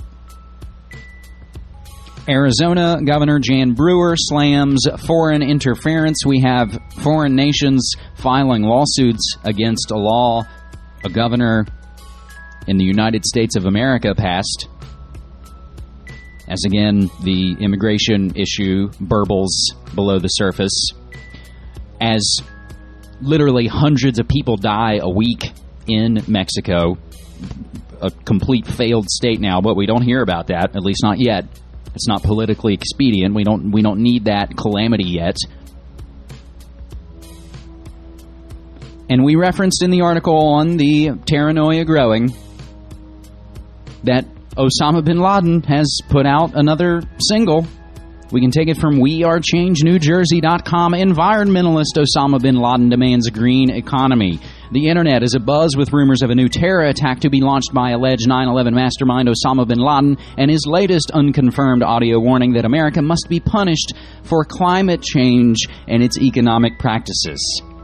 Arizona Governor Jan Brewer slams foreign interference. We have foreign nations filing lawsuits against a law a governor in the United States of America passed. As again, the immigration issue burbles below the surface. As literally hundreds of people die a week in Mexico. A complete failed state now, but we don't hear about that, at least not yet. It's not politically expedient. We don't need that calamity yet. And we referenced in the article on the Terranoia growing that Osama bin Laden has put out another single. We can take it from WeAreChangeNewJersey.com. Environmentalist Osama bin Laden demands a green economy. The internet is abuzz with rumors of a new terror attack to be launched by alleged 9/11 mastermind Osama bin Laden and his latest unconfirmed audio warning that America must be punished for climate change and its economic practices.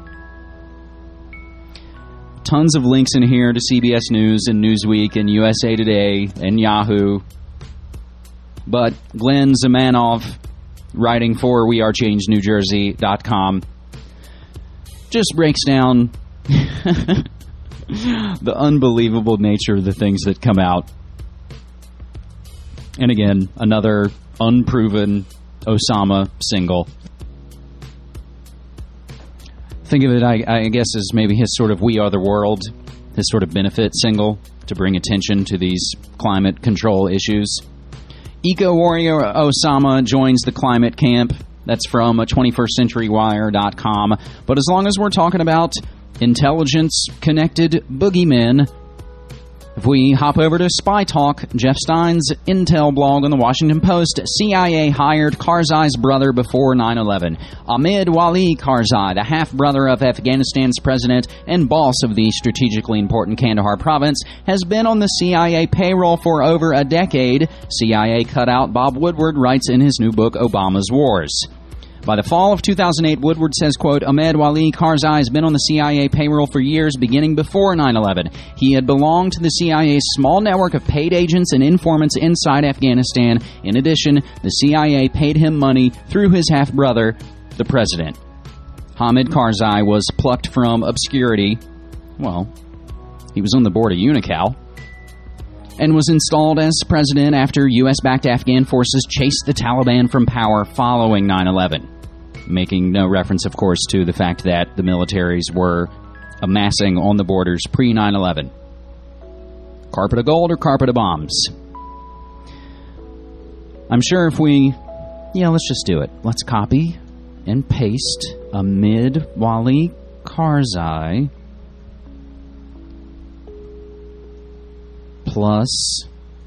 Tons of links in here to CBS News and Newsweek and USA Today and Yahoo. But Glenn Zamenhof, writing for WeAreChangeNewJersey.com, just breaks down the unbelievable nature of the things that come out. And again, another unproven Osama single. Think of it, I guess, as maybe his sort of We Are the World, his sort of benefit single to bring attention to these climate control issues. Eco-warrior Osama joins the climate camp. That's from 21stCenturyWire.com. But as long as we're talking about intelligence-connected boogeymen, if we hop over to Spy Talk, Jeff Stein's Intel blog on the Washington Post, CIA hired Karzai's brother before 9/11. Ahmed Wali Karzai, the half-brother of Afghanistan's president and boss of the strategically important Kandahar province, has been on the CIA payroll for over a decade. CIA cutout Bob Woodward writes in his new book, Obama's Wars. By the fall of 2008, Woodward says, quote, Ahmed Wali Karzai has been on the CIA payroll for years, beginning before 9/11. He had belonged to the CIA's small network of paid agents and informants inside Afghanistan. In addition, the CIA paid him money through his half-brother the president. Hamid Karzai was plucked from obscurity. Well, he was on the board of Unocal, and was installed as president after U.S.-backed Afghan forces chased the Taliban from power following 9/11, making no reference, of course, to the fact that the militaries were amassing on the borders pre-9/11. Carpet of gold or carpet of bombs? I'm sure if we... let's just do it. Let's copy and paste Hamid Wali Karzai plus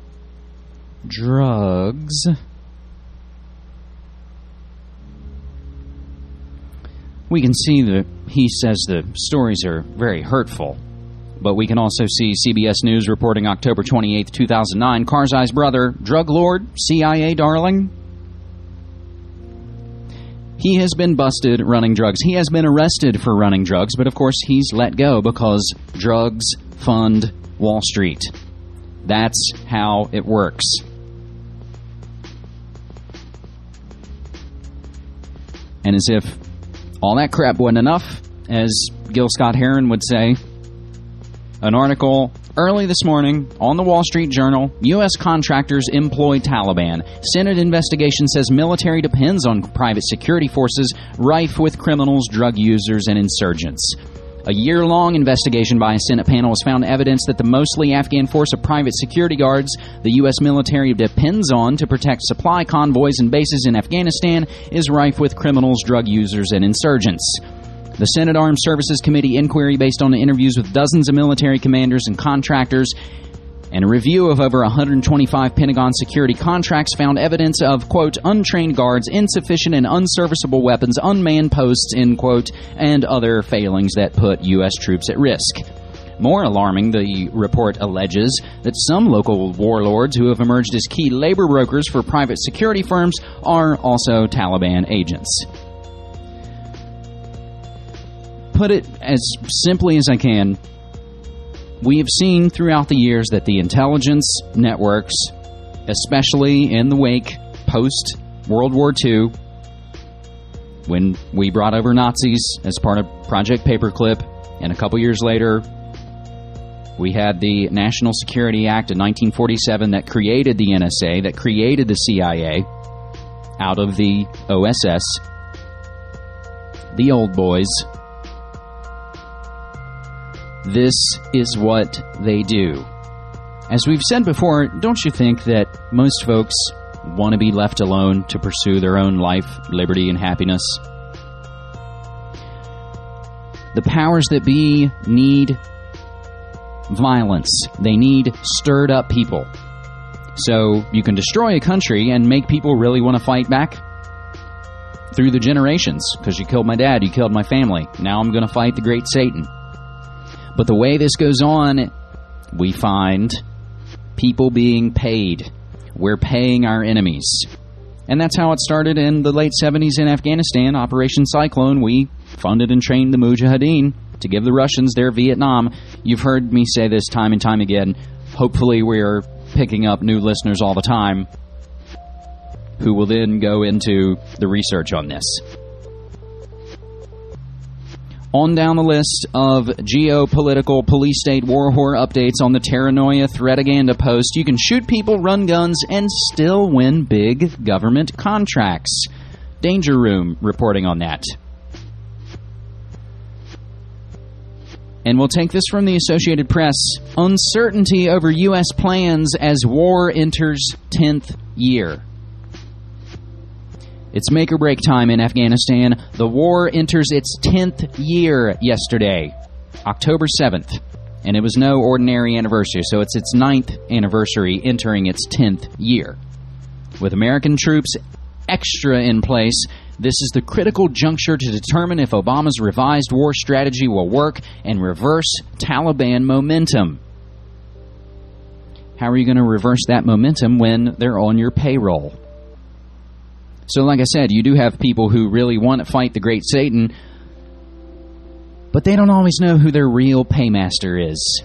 drugs we can see that he says the stories are very hurtful, but we can also see CBS News reporting October 28, 2009, Karzai's brother, drug lord, CIA darling. He has been busted running drugs. He has been arrested for running drugs, but of course he's let go because drugs fund Wall Street. That's how it works. And as if all that crap wasn't enough, as Gil Scott-Heron would say, an article early this morning on the Wall Street Journal, U.S. contractors employ Taliban. Senate investigation says military depends on private security forces rife with criminals, drug users, and insurgents. A year-long investigation by a Senate panel has found evidence that the mostly Afghan force of private security guards the U.S. military depends on to protect supply convoys and bases in Afghanistan is rife with criminals, drug users, and insurgents. The Senate Armed Services Committee inquiry, based on the interviews with dozens of military commanders and contractors, and a review of over 125 Pentagon security contracts, found evidence of, quote, untrained guards, insufficient and unserviceable weapons, unmanned posts, end quote, and other failings that put U.S. troops at risk. More alarming, the report alleges that some local warlords who have emerged as key labor brokers for private security firms are also Taliban agents. Put it as simply as I can, we have seen throughout the years that the intelligence networks, especially in the wake post-World War II, when we brought over Nazis as part of Project Paperclip, and a couple years later, we had the National Security Act of 1947 that created the NSA, that created the CIA out of the OSS, the old boys. This is what they do. As we've said before, don't you think that most folks want to be left alone to pursue their own life, liberty, and happiness? The powers that be need violence. They need stirred up people. So you can destroy a country and make people really want to fight back through the generations. Because you killed my dad, you killed my family. Now I'm going to fight the great Satan. But the way this goes on, we find people being paid. We're paying our enemies. And that's how it started in the late 70s in Afghanistan. Operation Cyclone, we funded and trained the Mujahideen to give the Russians their Vietnam. You've heard me say this time and time again. Hopefully we're picking up new listeners all the time who will then go into the research on this. On down the list of geopolitical police state war whore updates on the Terranoia Threataganda post. You can shoot people, run guns, and still win big government contracts. Danger Room reporting on that. And we'll take this from the Associated Press. Uncertainty over U.S. plans as war enters 10th year. It's make or break time in Afghanistan. The war enters its 10th year yesterday, October 7th. And it was no ordinary anniversary, so it's its 9th anniversary entering its 10th year. With American troops extra in place, this is the critical juncture to determine if Obama's revised war strategy will work and reverse Taliban momentum. How are you going to reverse that momentum when they're on your payroll? So like I said, you do have people who really want to fight the great Satan, but they don't always know who their real paymaster is.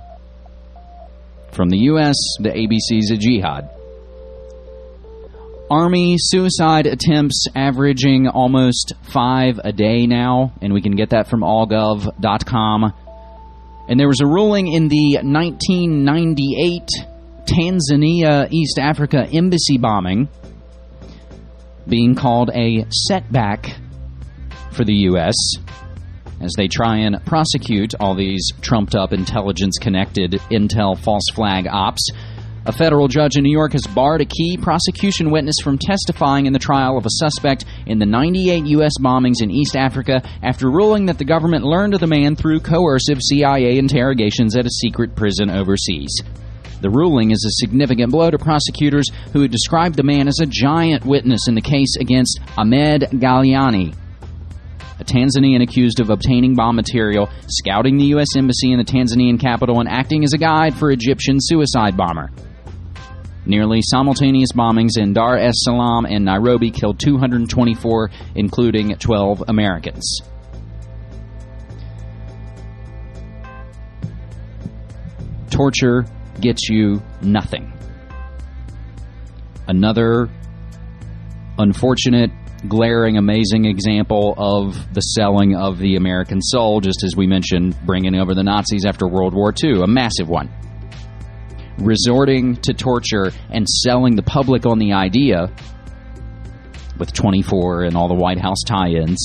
From the U.S., the ABCs of Jihad. Army suicide attempts averaging almost 5 a day now, and we can get that from allgov.com. And there was a ruling in the 1998 Tanzania East Africa embassy bombing being called a setback for the U.S. as they try and prosecute all these trumped-up intelligence-connected intel false flag ops. A federal judge in New York has barred a key prosecution witness from testifying in the trial of a suspect in the 98 U.S. bombings in East Africa after ruling that the government learned of the man through coercive CIA interrogations at a secret prison overseas. The ruling is a significant blow to prosecutors who had described the man as a giant witness in the case against Ahmed Galiani, a Tanzanian accused of obtaining bomb material, scouting the U.S. embassy in the Tanzanian capital, and acting as a guide for Egyptian suicide bomber. Nearly simultaneous bombings in Dar es Salaam and Nairobi killed 224, including 12 Americans. Torture gets you nothing. Another unfortunate, glaring, amazing example of the selling of the American soul, just as we mentioned, bringing over the Nazis after World War II, a massive one. Resorting to torture and selling the public on the idea, with 24 and all the White House tie-ins.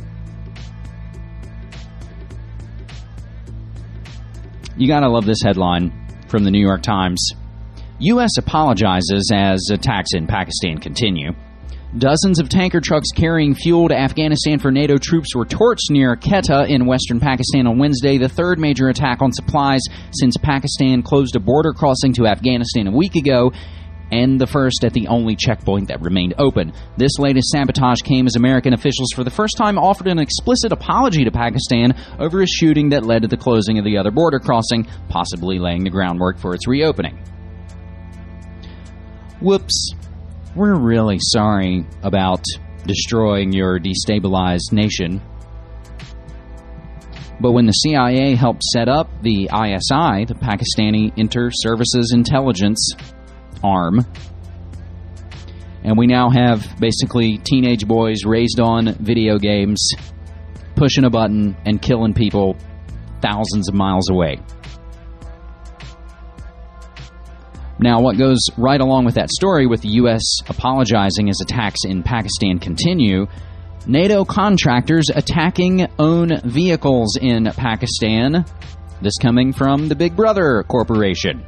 You gotta love this headline from the New York Times. U.S. apologizes as attacks in Pakistan continue. Dozens of tanker trucks carrying fuel to Afghanistan for NATO troops were torched near Quetta in western Pakistan on Wednesday, the third major attack on supplies since Pakistan closed a border crossing to Afghanistan a week ago, and the first at the only checkpoint that remained open. This latest sabotage came as American officials for the first time offered an explicit apology to Pakistan over a shooting that led to the closing of the other border crossing, possibly laying the groundwork for its reopening. Whoops. We're really sorry about destroying your destabilized nation. But when the CIA helped set up the ISI, the Pakistani Inter-Services Intelligence Arm, and we now have basically teenage boys raised on video games, pushing a button and killing people thousands of miles away. Now, what goes right along with that story, with the U.S. apologizing as attacks in Pakistan continue, NATO contractors attacking own vehicles in Pakistan. This coming from the Big Brother Corporation.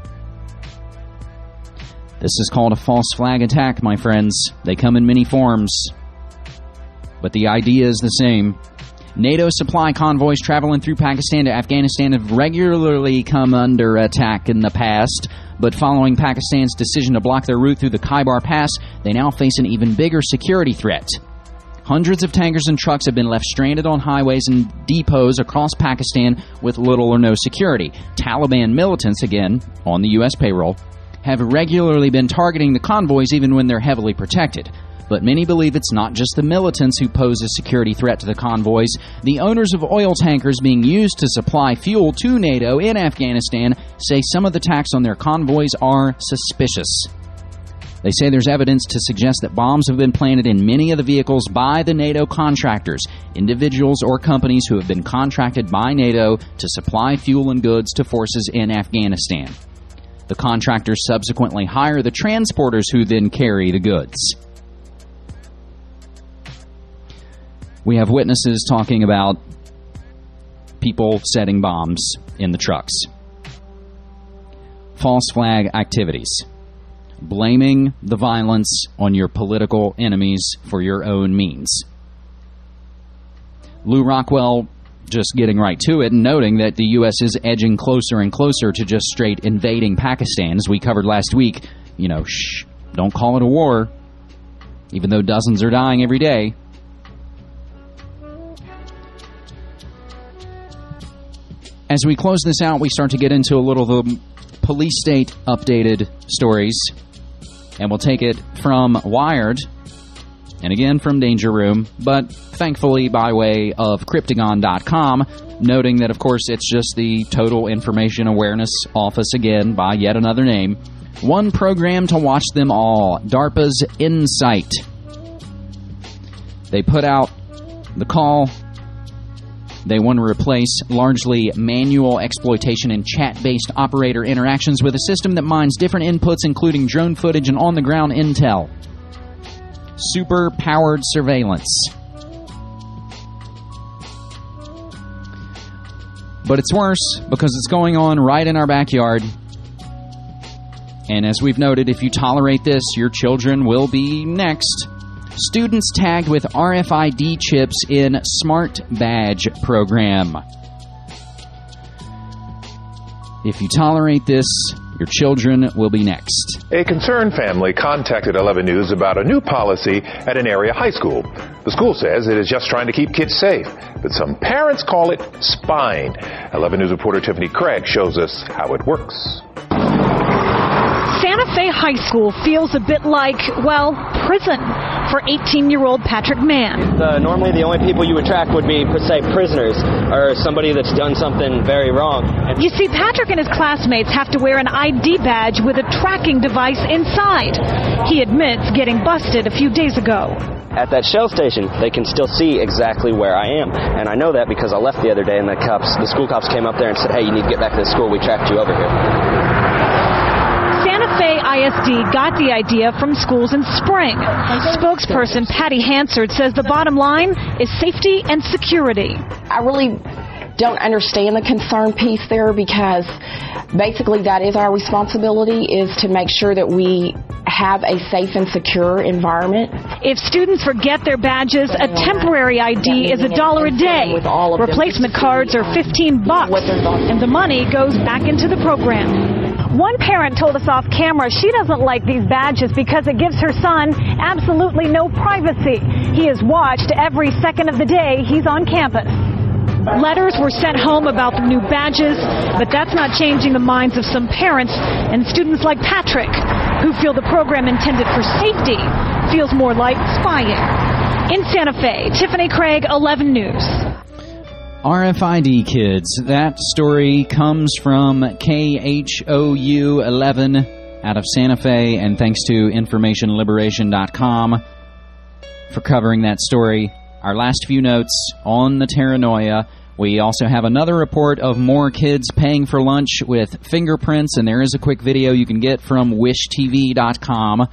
This is called a false flag attack, my friends. They come in many forms, but the idea is the same. NATO supply convoys traveling through Pakistan to Afghanistan have regularly come under attack in the past, but following Pakistan's decision to block their route through the Khyber Pass, they now face an even bigger security threat. Hundreds of tankers and trucks have been left stranded on highways and depots across Pakistan with little or no security. Taliban militants, again, on the U.S. payroll, have regularly been targeting the convoys even when they're heavily protected. But many believe it's not just the militants who pose a security threat to the convoys. The owners of oil tankers being used to supply fuel to NATO in Afghanistan say some of the attacks on their convoys are suspicious. They say there's evidence to suggest that bombs have been planted in many of the vehicles by the NATO contractors, individuals or companies who have been contracted by NATO to supply fuel and goods to forces in Afghanistan. The contractors subsequently hire the transporters who then carry the goods. We have witnesses talking about people setting bombs in the trucks. False flag activities. Blaming the violence on your political enemies for your own means. Lou Rockwell just getting right to it and noting that the U.S. is edging closer and closer to just straight invading Pakistan. As we covered last week, don't call it a war, even though dozens are dying every day. As we close this out, we start to get into a little of the police state updated stories. And we'll take it from Wired, and again from Danger Room, but thankfully by way of Cryptagon.com, noting that, of course, it's just the Total Information Awareness Office, again, by yet another name. One program to watch them all, DARPA's Insight. They put out the call. They want to replace largely manual exploitation and chat-based operator interactions with a system that mines different inputs, including drone footage and on-the-ground intel. Super-powered surveillance. But it's worse because it's going on right in our backyard. And as we've noted, if you tolerate this, your children will be next. Students tagged with RFID chips in Smart Badge program. If you tolerate this, your children will be next. A concerned family contacted 11 News about a new policy at an area high school. The school says it is just trying to keep kids safe, but some parents call it spying. 11 News reporter Tiffany Craig shows us how it works. Santa Fe High School feels a bit like, well, prison for 18-year-old Patrick Mann. Normally the only people you would track would be, say, prisoners or somebody that's done something very wrong. You see, Patrick and his classmates have to wear an ID badge with a tracking device inside. He admits getting busted a few days ago. At that Shell station, they can still see exactly where I am. And I know that because I left the other day and the school cops came up there and said, hey, you need to get back to the school. We tracked you over here. Santa Fe ISD got the idea from schools in spring. Spokesperson Patty Hansard says the bottom line is safety and security. I really don't understand the concern piece there because basically that is our responsibility, is to make sure that we have a safe and secure environment. If students forget their badges, a temporary ID is $1 a day. Replacement cards are $15, and the money goes back into the program. One parent told us off camera she doesn't like these badges because it gives her son absolutely no privacy. He is watched every second of the day he's on campus. Letters were sent home about the new badges, but that's not changing the minds of some parents and students like Patrick, who feel the program intended for safety feels more like spying. In Santa Fe, Tiffany Craig, 11 News. RFID kids. That story comes from KHOU 11 out of Santa Fe, and thanks to InformationLiberation.com for covering that story. Our last few notes on the Terranoia. We also have another report of more kids paying for lunch with fingerprints, and there is a quick video you can get from WishTV.com.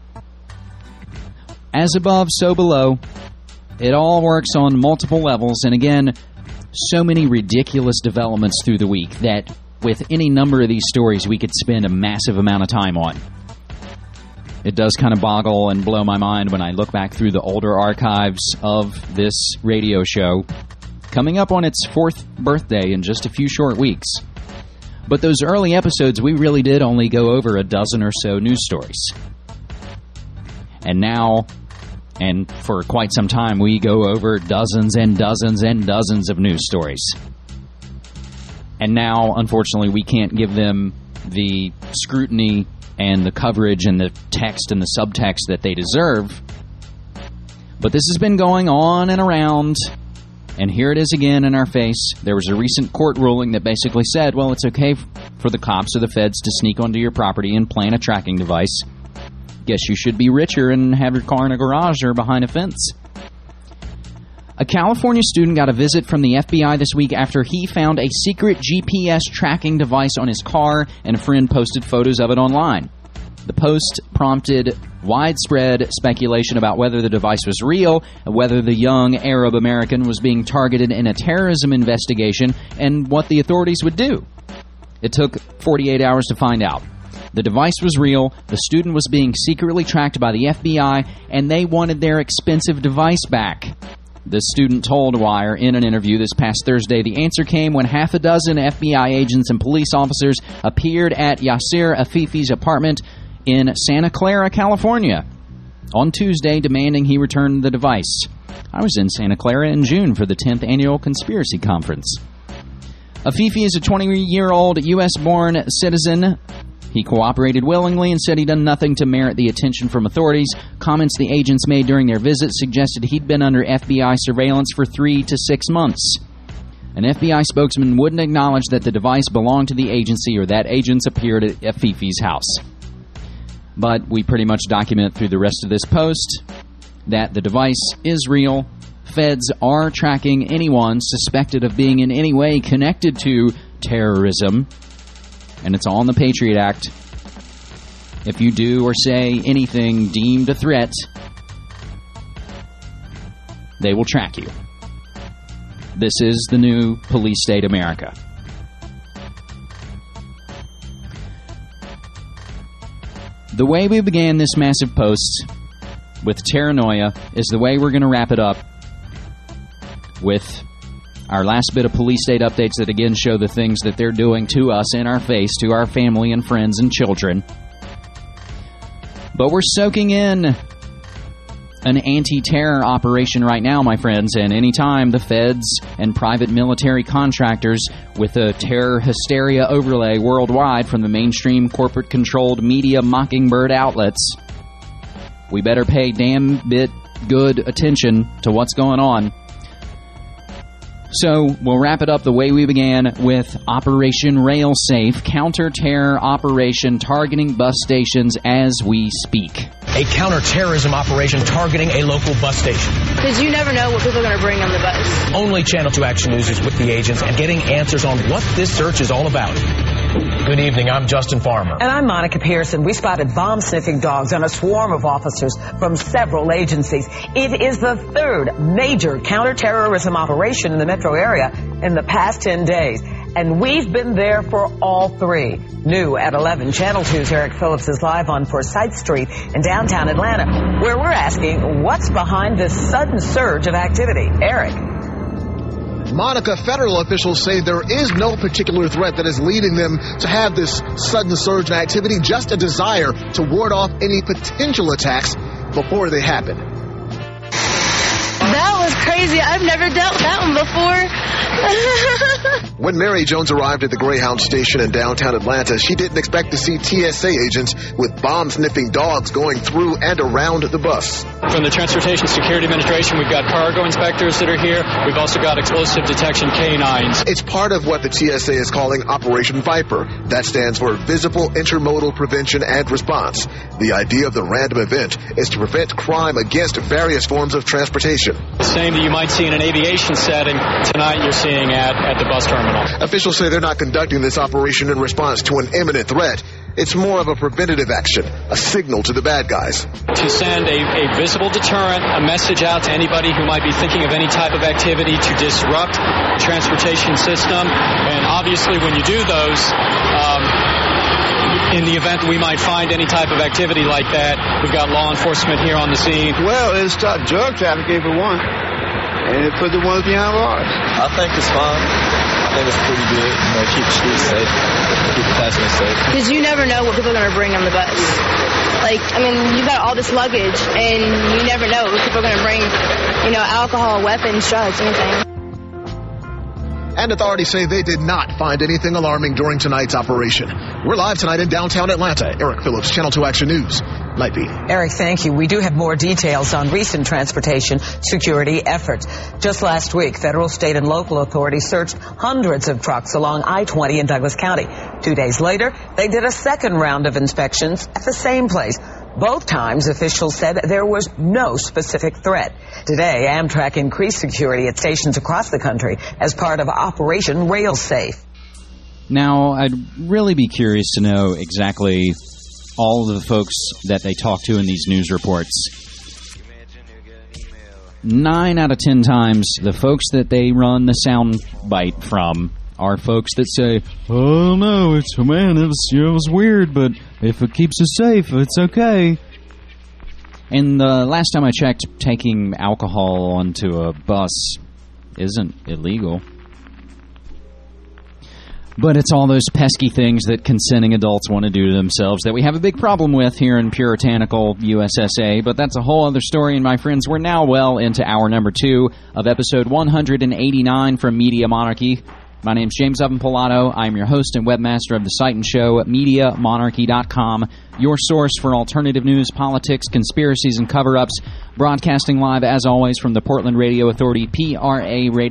As above, so below. It all works on multiple levels, and again, so many ridiculous developments through the week that with any number of these stories we could spend a massive amount of time on. It does kind of boggle and blow my mind when I look back through the older archives of this radio show, coming up on its 4th birthday in just a few short weeks. But those early episodes, we really did only go over a dozen or so news stories. And now, and for quite some time, we go over dozens and dozens and dozens of news stories. And now, unfortunately, we can't give them the scrutiny and the coverage and the text and the subtext that they deserve. But this has been going on and around, and here it is again in our face. There was a recent court ruling that basically said, well, it's okay for the cops or the feds to sneak onto your property and plant a tracking device. Guess you should be richer and have your car in a garage or behind a fence. A California student got a visit from the FBI this week after he found a secret GPS tracking device on his car, and a friend posted photos of it online. The post prompted widespread speculation about whether the device was real, whether the young Arab American was being targeted in a terrorism investigation, and what the authorities would do. It took 48 hours to find out. The device was real, the student was being secretly tracked by the FBI, and they wanted their expensive device back. The student told Wire in an interview this past Thursday the answer came when half a dozen FBI agents and police officers appeared at Yasser Afifi's apartment in Santa Clara, California, on Tuesday demanding he return the device. I was in Santa Clara in June for the 10th Annual Conspiracy Conference. Afifi is a 20-year-old U.S.-born citizen. He cooperated willingly and said he'd done nothing to merit the attention from authorities. Comments the agents made during their visit suggested he'd been under FBI surveillance for 3 to 6 months. An FBI spokesman wouldn't acknowledge that the device belonged to the agency or that agents appeared at Afifi's house. But we pretty much document through the rest of this post that the device is real. Feds are tracking anyone suspected of being in any way connected to terrorism. And it's all in the Patriot Act. If you do or say anything deemed a threat, they will track you. This is the new police state America. The way we began this massive post with Terranoia is the way we're going to wrap it up with our last bit of police state updates that again show the things that they're doing to us in our face, to our family and friends and children. But we're soaking in an anti-terror operation right now, my friends, and anytime the feds and private military contractors with a terror hysteria overlay worldwide from the mainstream corporate-controlled media mockingbird outlets, we better pay damn bit good attention to what's going on. So, we'll wrap it up the way we began with Operation Railsafe, counter-terror operation targeting bus stations as we speak. A counter-terrorism operation targeting a local bus station. Because you never know what people are going to bring on the bus. Only Channel 2 Action News is with the agents and getting answers on what this search is all about. Good evening, I'm Justin Farmer. And I'm Monica Pearson. We spotted bomb-sniffing dogs on a swarm of officers from several agencies. It is the third major counterterrorism operation in the metro area in the past 10 days. And we've been there for all three. New at 11, Channel 2's Eric Phillips is live on Forsyth Street in downtown Atlanta, where we're asking what's behind this sudden surge of activity. Eric. Monica, federal officials say there is no particular threat that is leading them to have this sudden surge in activity, just a desire to ward off any potential attacks before they happen. That was crazy. I've never dealt with that one before. When Mary Jones arrived at the Greyhound station in downtown Atlanta, she didn't expect to see TSA agents with bomb-sniffing dogs going through and around the bus. From the Transportation Security Administration, we've got cargo inspectors that are here. We've also got explosive detection canines. It's part of what the TSA is calling Operation Viper. That stands for Visible Intermodal Prevention and Response. The idea of the random event is to prevent crime against various forms of transportation. The same that you might see in an aviation setting, tonight you're seeing at the bus terminal. Officials say they're not conducting this operation in response to an imminent threat. It's more of a preventative action, a signal to the bad guys. To send a visible deterrent, a message out to anybody who might be thinking of any type of activity to disrupt the transportation system. And obviously when you do those, in the event that we might find any type of activity like that, we've got law enforcement here on the scene. Well, it'll stop drug trafficking for one, and it put the ones behind bars. I think it's fine. I think it's pretty good. You know, keep the streets safe, keep the passengers safe. Because you never know what people are going to bring on the bus. Like, I mean, you got all this luggage, and you never know what people are going to bring, you know, alcohol, weapons, drugs, anything. And authorities say they did not find anything alarming during tonight's operation. We're live tonight in downtown Atlanta. Eric Phillips, Channel 2 Action News. Light Beat. Eric, thank you. We do have more details on recent transportation security efforts. Just last week, federal, state, and local authorities searched hundreds of trucks along I-20 in Douglas County. 2 days later, they did a second round of inspections at the same place. Both times, officials said there was no specific threat. Today, Amtrak increased security at stations across the country as part of Operation Railsafe. Now, I'd really be curious to know exactly all of the folks that they talk to in these news reports. 9 out of 10 times, the folks that they run the sound bite from are folks that say, "Oh no, it was weird, but if it keeps us safe, it's okay." And the last time I checked, taking alcohol onto a bus isn't illegal. But it's all those pesky things that consenting adults want to do to themselves that we have a big problem with here in puritanical USSA. But that's a whole other story, and my friends, we're now well into hour number 2 of episode 189 from Media Monarchy. My name's James Evan Pilato. I'm your host and webmaster of the site and show at MediaMonarchy.com, your source for alternative news, politics, conspiracies, and cover-ups. Broadcasting live, as always, from the Portland Radio Authority,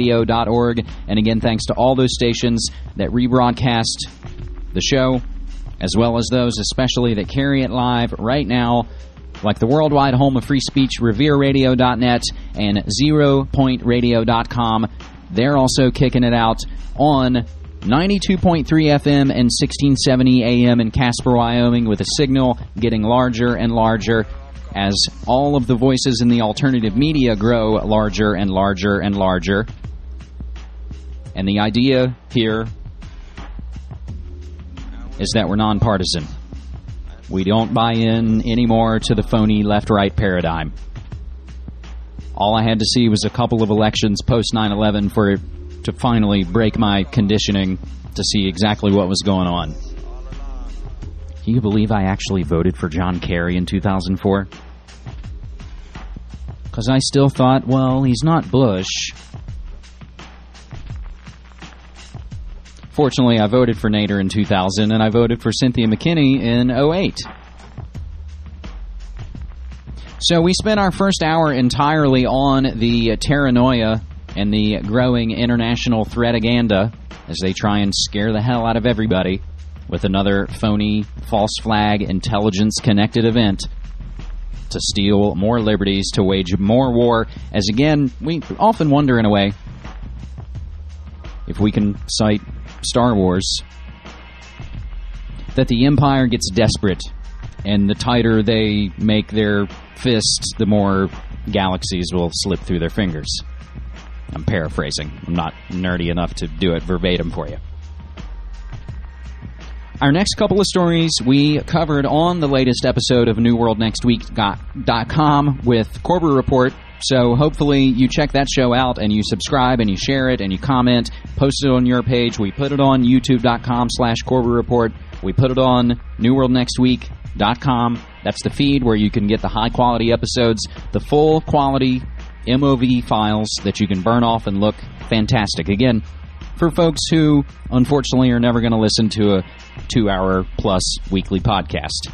PRAradio.org. And again, thanks to all those stations that rebroadcast the show as well as those especially that carry it live right now, like the worldwide home of free speech, RevereRadio.net and ZeroPointRadio.com. They're also kicking it out on 92.3 FM and 1670 AM in Casper, Wyoming, with a signal getting larger and larger as all of the voices in the alternative media grow larger and larger and larger. And the idea here is that we're nonpartisan. We don't buy in anymore to the phony left-right paradigm. All I had to see was a couple of elections post 9/11 for it to finally break my conditioning to see exactly what was going on. Can you believe I actually voted for John Kerry in 2004? Because I still thought, well, he's not Bush. Fortunately, I voted for Nader in 2000, and I voted for Cynthia McKinney in 2008. So we spent our first hour entirely on the paranoia and the growing international threataganda as they try and scare the hell out of everybody with another phony, false flag, intelligence-connected event to steal more liberties, to wage more war. As again, we often wonder in a way if we can cite Star Wars, that the Empire gets desperate, and the tighter they make their fists, the more galaxies will slip through their fingers. I'm paraphrasing. I'm not nerdy enough to do it verbatim for you. Our next couple of stories we covered on the latest episode of NewWorldNextWeek.com with Korber Report. So hopefully you check that show out and you subscribe and you share it and you comment, post it on your page. We put it on YouTube.com/Korber Report. We put it on NewWorldNextWeek.com. That's the feed where you can get the high-quality episodes, the full-quality MOV files that you can burn off and look fantastic. Again, for folks who, unfortunately, are never going to listen to a 2-hour-plus weekly podcast.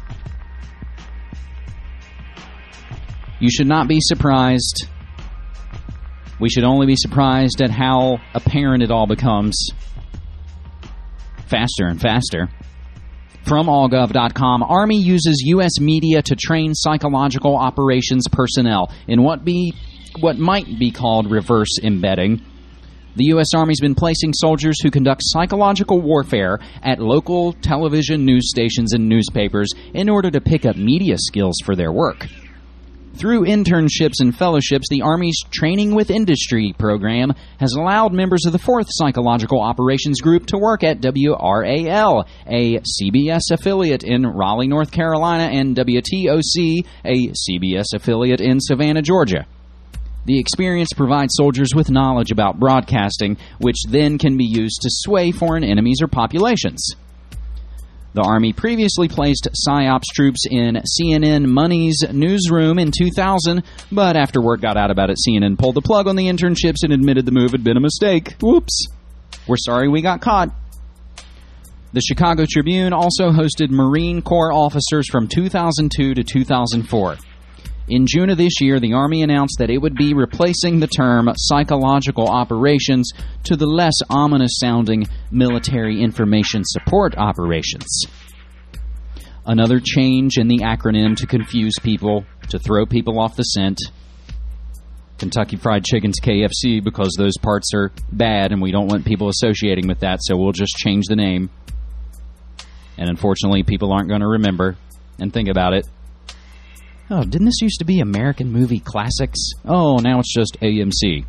You should not be surprised. We should only be surprised at how apparent it all becomes faster and faster. From allgov.com, Army uses U.S. media to train psychological operations personnel in what might be called reverse embedding. The U.S. Army's been placing soldiers who conduct psychological warfare at local television news stations and newspapers in order to pick up media skills for their work. Through internships and fellowships, the Army's Training with Industry program has allowed members of the 4th Psychological Operations Group to work at WRAL, a CBS affiliate in Raleigh, North Carolina, and WTOC, a CBS affiliate in Savannah, Georgia. The experience provides soldiers with knowledge about broadcasting, which then can be used to sway foreign enemies or populations. The Army previously placed PSYOPs troops in CNN Money's newsroom in 2000, but after word got out about it, CNN pulled the plug on the internships and admitted the move had been a mistake. Whoops. We're sorry we got caught. The Chicago Tribune also hosted Marine Corps officers from 2002 to 2004. In June of this year, the Army announced that it would be replacing the term psychological operations to the less ominous-sounding military information support operations. Another change in the acronym to confuse people, to throw people off the scent. Kentucky Fried Chicken's KFC because those parts are bad and we don't want people associating with that, so we'll just change the name. And unfortunately, people aren't going to remember and think about it. Oh, didn't this used to be American Movie Classics? Oh, now it's just AMC.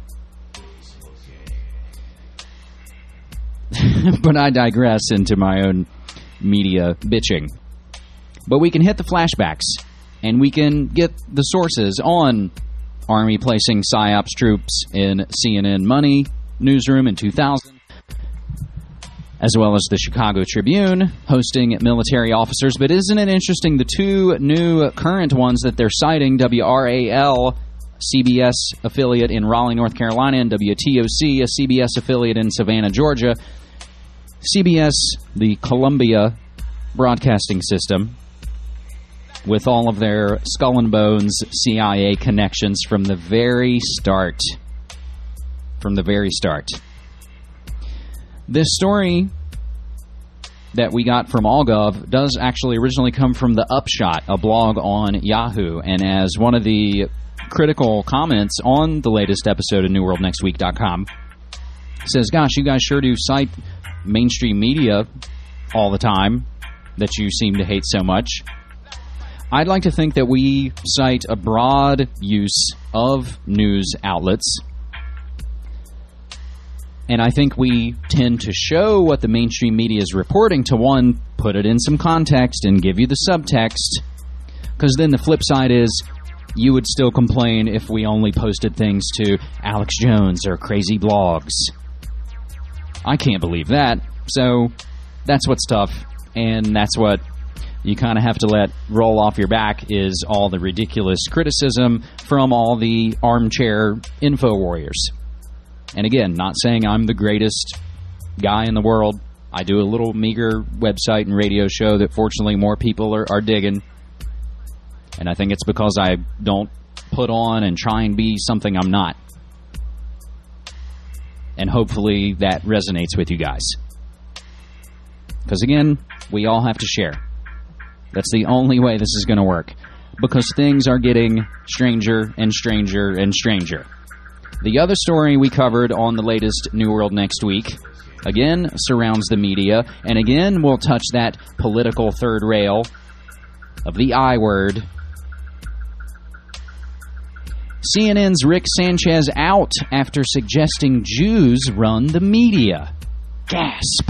But I digress into my own media bitching. But we can hit the flashbacks, and we can get the sources on Army placing PSYOPs troops in CNN Money newsroom in 2000. As well as the Chicago Tribune hosting military officers. But isn't it interesting, the two new current ones that they're citing, WRAL, CBS affiliate in Raleigh, North Carolina, and WTOC, a CBS affiliate in Savannah, Georgia. CBS, the Columbia Broadcasting System, with all of their skull and bones CIA connections from the very start. From the very start. This story that we got from AllGov does actually originally come from The Upshot, a blog on Yahoo. And as one of the critical comments on the latest episode of NewWorldNextWeek.com says, gosh, you guys sure do cite mainstream media all the time that you seem to hate so much. I'd like to think that we cite a broad use of news outlets, and I think we tend to show what the mainstream media is reporting to, one, put it in some context and give you the subtext, because then the flip side is you would still complain if we only posted things to Alex Jones or crazy blogs. I can't believe that, so that's what's tough, and that's what you kind of have to let roll off your back, is all the ridiculous criticism from all the armchair info warriors. And again, not saying I'm the greatest guy in the world. I do a little meager website and radio show that fortunately more people are digging. And I think it's because I don't put on and try and be something I'm not. And hopefully that resonates with you guys. Because again, we all have to share. That's the only way this is going to work. Because things are getting stranger and stranger and stranger. The other story we covered on the latest New World Next Week, again, surrounds the media. And again, we'll touch that political third rail of the I word. CNN's Rick Sanchez out after suggesting Jews run the media. Gasp.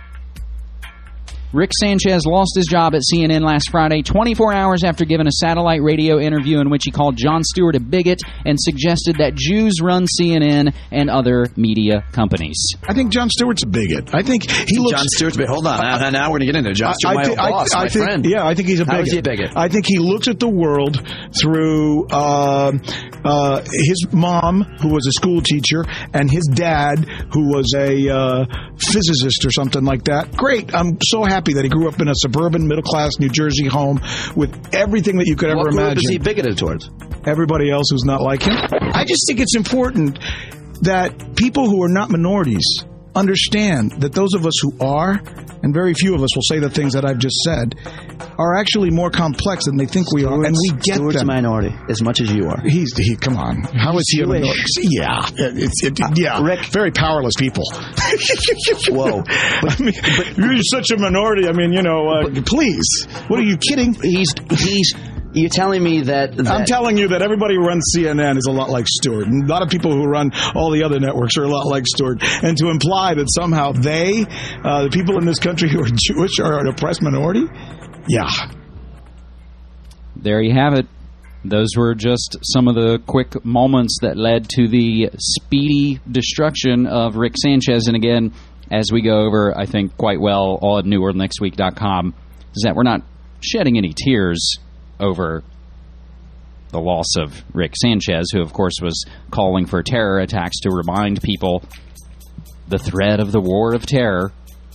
Rick Sanchez lost his job at CNN last Friday, 24 hours after giving a satellite radio interview in which he called Jon Stewart a bigot and suggested that Jews run CNN and other media companies. I think Jon Stewart's a bigot. I think he looks... Jon Stewart's a bigot. Hold on. Now we're going to get into it. Jon Stewart, my boss, my friend. Yeah, I think he's a bigot. How is he a bigot? I think he looks at the world through his mom, who was a school teacher, and his dad, who was a physicist or something like that. Great. I'm so happy that he grew up in a suburban, middle-class New Jersey home with everything that you could ever imagine. What group is he bigoted towards? Everybody else who's not like him. I just think it's important that people who are not minorities understand that those of us who are, and very few of us will say the things that I've just said, are actually more complex than they think we are, and we get Stewart's them. a minority, as much as you are. Come on. How is he a minority? Yeah. Rick. Very powerless people. Whoa. You're such a minority. I mean, please. What, are you kidding? You're telling me that... I'm telling you that everybody who runs CNN is a lot like Stewart. And a lot of people who run all the other networks are a lot like Stewart. And to imply that somehow the people in this country who are Jewish, are an oppressed minority? Yeah. There you have it. Those were just some of the quick moments that led to the speedy destruction of Rick Sanchez. And again, as we go over, I think, quite well on NewWorldNextWeek.com, is that we're not shedding any tears over the loss of Rick Sanchez, who, of course, was calling for terror attacks to remind people the threat of the war of terror.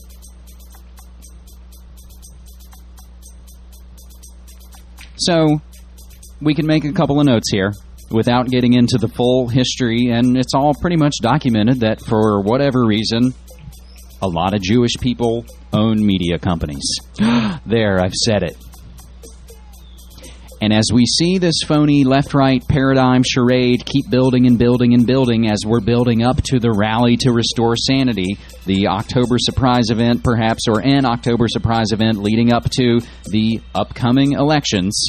So, we can make a couple of notes here without getting into the full history, and it's all pretty much documented that for whatever reason, a lot of Jewish people own media companies. There, I've said it. And as we see this phony left-right paradigm charade keep building and building and building as we're building up to the rally to restore sanity, the October surprise event perhaps, or an October surprise event leading up to the upcoming elections,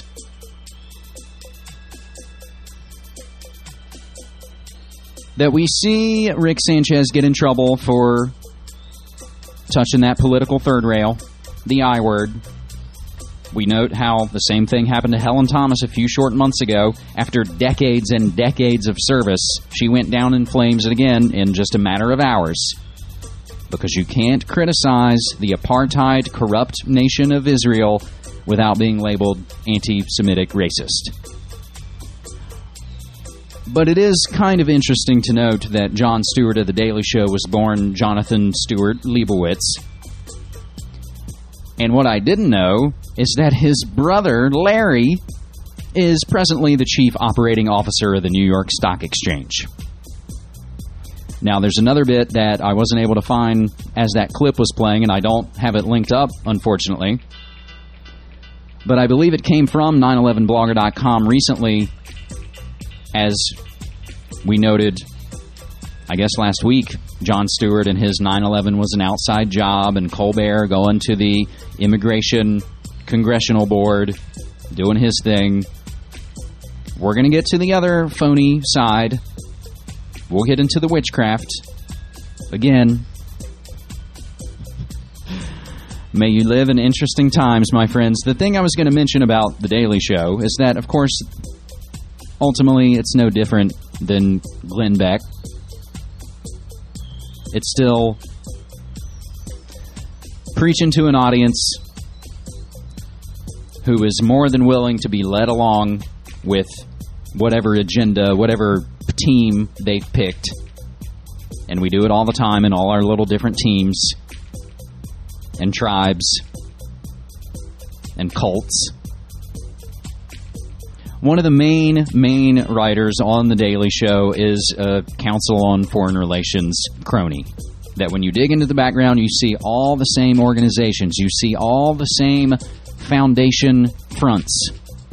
that we see Rick Sanchez get in trouble for touching that political third rail, the I word. We note how the same thing happened to Helen Thomas a few short months ago. After decades and decades of service, she went down in flames again in just a matter of hours. Because you can't criticize the apartheid, corrupt nation of Israel without being labeled anti-Semitic racist. But it is kind of interesting to note that Jon Stewart of The Daily Show was born Jonathan Stewart Leibowitz. And what I didn't know is that his brother, Larry, is presently the chief operating officer of the New York Stock Exchange. Now, there's another bit that I wasn't able to find as that clip was playing, and I don't have it linked up, unfortunately. But I believe it came from 911blogger.com recently, as we noted, I guess last week, Jon Stewart and his 9/11 was an outside job, and Colbert going to the Immigration Congressional Board, doing his thing. We're going to get to the other phony side. We'll get into the witchcraft. Again, may you live in interesting times, my friends. The thing I was going to mention about The Daily Show is that, of course, ultimately it's no different than Glenn Beck. It's still preaching to an audience who is more than willing to be led along with whatever agenda, whatever team they've picked. And we do it all the time in all our little different teams and tribes and cults. One of the main writers on The Daily Show is a Council on Foreign Relations crony. That when you dig into the background, you see all the same organizations. You see all the same foundation fronts.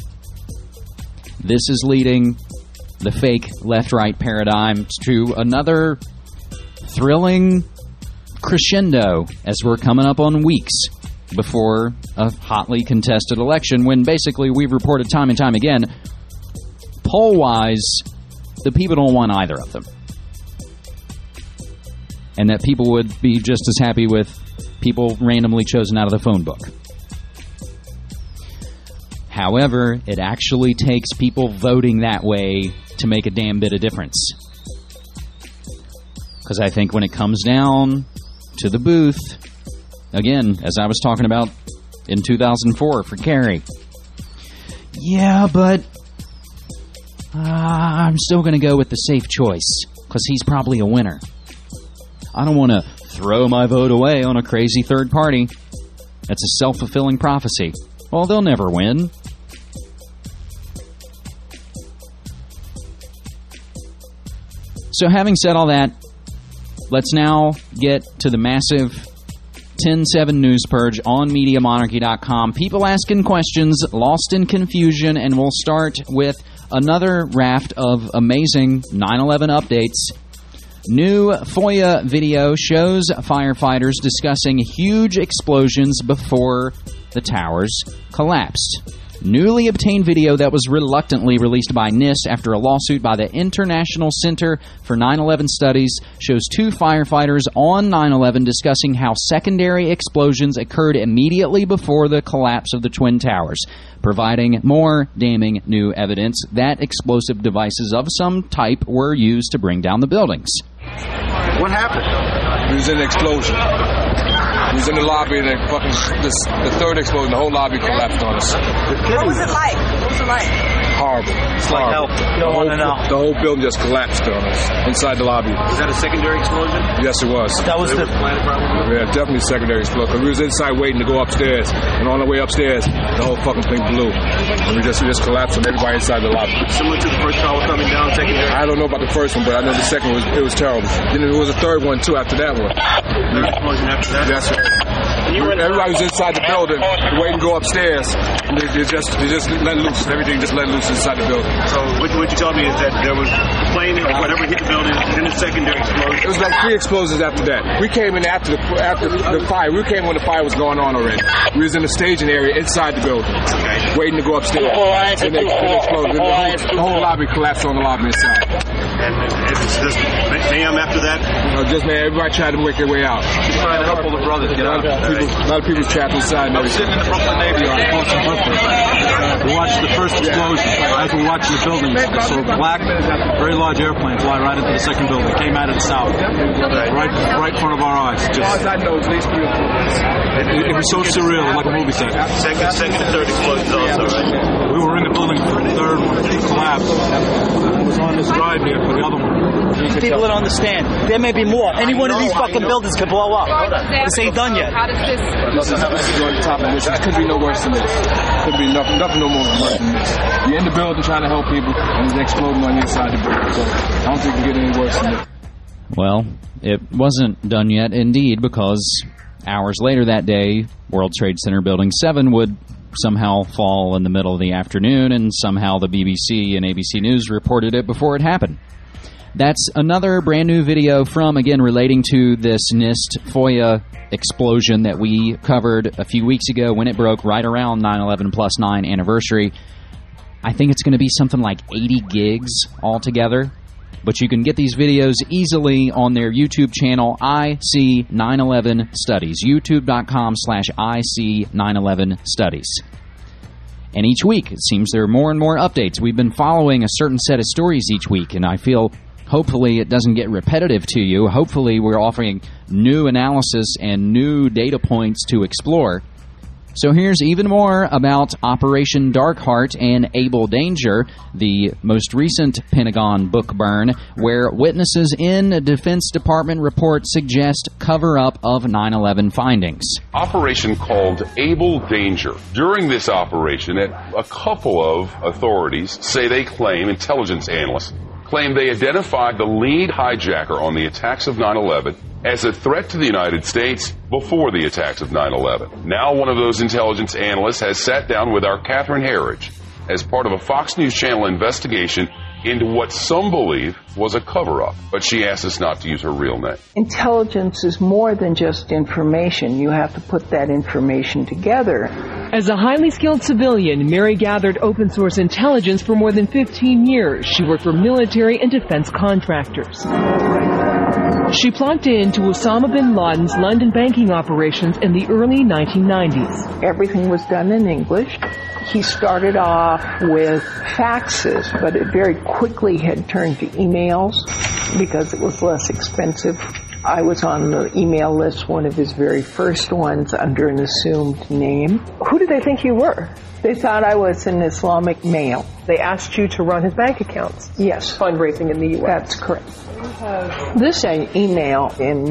This is leading the fake left-right paradigm to another thrilling crescendo as we're coming up on weeks before a hotly contested election, when basically we've reported time and time again, poll-wise, the people don't want either of them. And that people would be just as happy with people randomly chosen out of the phone book. However, it actually takes people voting that way to make a damn bit of difference. Because I think when it comes down to the booth, again, as I was talking about in 2004 for Kerry, yeah, but I'm still going to go with the safe choice because he's probably a winner. I don't want to throw my vote away on a crazy third party. That's a self-fulfilling prophecy. Well, they'll never win. So having said all that, let's now get to the massive 10/7 news purge on MediaMonarchy.com. People asking questions, lost in confusion, and we'll start with another raft of amazing 9/11 updates. New FOIA video shows firefighters discussing huge explosions before the towers collapsed. Newly obtained video that was reluctantly released by NIST after a lawsuit by the International Center for 9/11 Studies shows two firefighters on 9/11 discussing how secondary explosions occurred immediately before the collapse of the Twin Towers, providing more damning new evidence that explosive devices of some type were used to bring down the buildings. What happened? It was an explosion. He was in the lobby, and the third explosion, the whole lobby collapsed on us. What was it like? Horrible. It's like hell. You don't want to know. The whole building just collapsed on us inside the lobby. Was that a secondary explosion? Yes, it was. That was the planet, probably? Yeah, definitely secondary explosion. Because we was inside waiting to go upstairs, and on the way upstairs, the whole fucking thing blew. And we just collapsed on everybody inside the lobby. Similar to the first tower coming down, secondary? I don't know about the first one, but I know the second one was terrible. Then there was a third one, too, after that one. Third explosion after that? Yes, sir. Everybody was inside the building, waiting to go upstairs, and they just let loose. Everything just let loose inside the building. So what you told me is that there was a plane or whatever hit the building, then a secondary explosion. It was like 3 explosions after that. We came in after the fire. We came when the fire was going on already. We was in the staging area inside the building, waiting to go upstairs. And they exploded. The whole lobby collapsed on the lobby inside. And it's just mayhem after that? Everybody tried to make their way out. Just trying to help all the brothers get out. A lot of people trapped inside. I was sitting in the Brooklyn neighborhood. We watched the first explosion. As we watched the buildings, I saw a black, very large airplane fly right into the second building. Came out of the south, right in front of our eyes. As far as I know, at least 3 or 4. It was so surreal, like a movie set. Second and third explosions also, right? We were in the building for the third one. It collapsed. I was on this drive here for the other one. People don't understand. There may be more. Any one of these fucking buildings could blow up. This ain't done yet. This is on the top of this. It could be no worse than this. It could be nothing no more worse than this. You're in the building trying to help people, and it's exploding on the inside of the building. So I don't think it can get any worse than this. Well, it wasn't done yet, indeed, because hours later that day, World Trade Center Building 7 would somehow fall in the middle of the afternoon, and somehow the BBC and ABC News reported it before it happened. That's another brand new video from, again, relating to this NIST FOIA explosion that we covered a few weeks ago when it broke right around 9/11+9 anniversary. I think it's going to be something like 80 gigs altogether. But you can get these videos easily on their YouTube channel, IC911 Studies, youtube.com/IC911 Studies. And each week, it seems there are more and more updates. We've been following a certain set of stories each week, and I feel hopefully it doesn't get repetitive to you. Hopefully we're offering new analysis and new data points to explore. So here's even more about Operation Darkheart and Able Danger, the most recent Pentagon book burn, where witnesses in a Defense Department report suggest cover-up of 9/11 findings. Operation called Able Danger. During this operation, a couple of authorities say they claim, intelligence analysts, claim they identified the lead hijacker on the attacks of 9/11 as a threat to the United States before the attacks of 9/11. Now one of those intelligence analysts has sat down with our Catherine Herridge as part of a Fox News Channel investigation into what some believe was a cover-up. But she asked us not to use her real name. Intelligence is more than just information. You have to put that information together. As a highly skilled civilian, Mary gathered open source intelligence for more than 15 years. She worked for military and defense contractors. She plugged into Osama bin Laden's London banking operations in the early 1990s. Everything was done in English. He started off with faxes, but it very quickly had turned to emails because it was less expensive. I was on the email list, one of his very first ones, under an assumed name. Who did they think you were? They thought I was an Islamic male. They asked you to run his bank accounts? Yes. Fundraising in the U.S. That's correct. This email in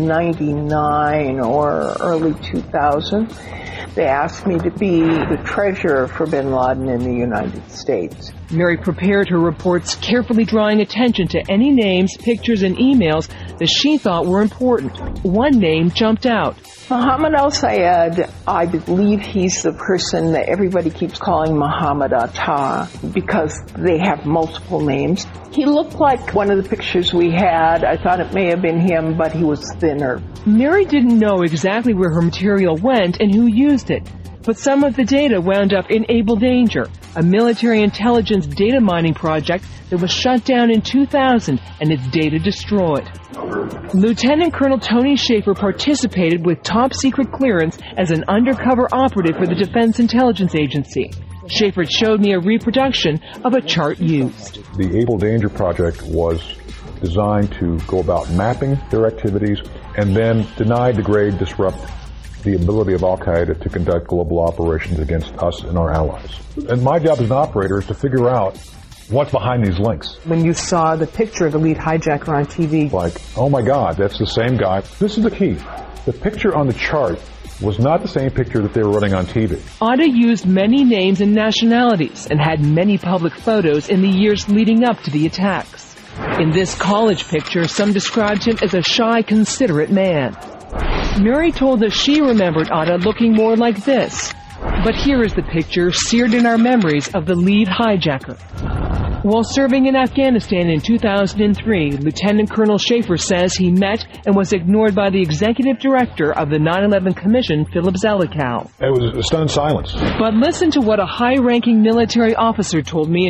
99 or early 2000, they asked me to be the treasurer for bin Laden in the United States. Mary prepared her reports, carefully drawing attention to any names, pictures, and emails that she thought were important. One name jumped out. Mohammed al-Sayed, I believe he's the person that everybody keeps calling Muhammad Atta because they have multiple names. He looked like one of the pictures we had. I thought it may have been him, but he was thinner. Mary didn't know exactly where her material went and who used it. But some of the data wound up in Able Danger, a military intelligence data mining project that was shut down in 2000 and its data destroyed. Lieutenant Colonel Tony Shaffer participated with top secret clearance as an undercover operative for the Defense Intelligence Agency. Shaffer showed me a reproduction of a chart used. The Able Danger project was designed to go about mapping their activities and then deny, degrade, disrupt the ability of al-Qaeda to conduct global operations against us and our allies. And my job as an operator is to figure out what's behind these links. When you saw the picture of the lead hijacker on TV, like, oh my God, that's the same guy. This is the key. The picture on the chart was not the same picture that they were running on TV. Atta used many names and nationalities and had many public photos in the years leading up to the attacks. In this college picture, some described him as a shy, considerate man. Mary told us she remembered Atta looking more like this. But here is the picture seared in our memories of the lead hijacker. While serving in Afghanistan in 2003, Lieutenant Colonel Shaffer says he met and was ignored by the executive director of the 9/11 Commission, Philip Zelikow. It was a stunned silence. But listen to what a high-ranking military officer told me in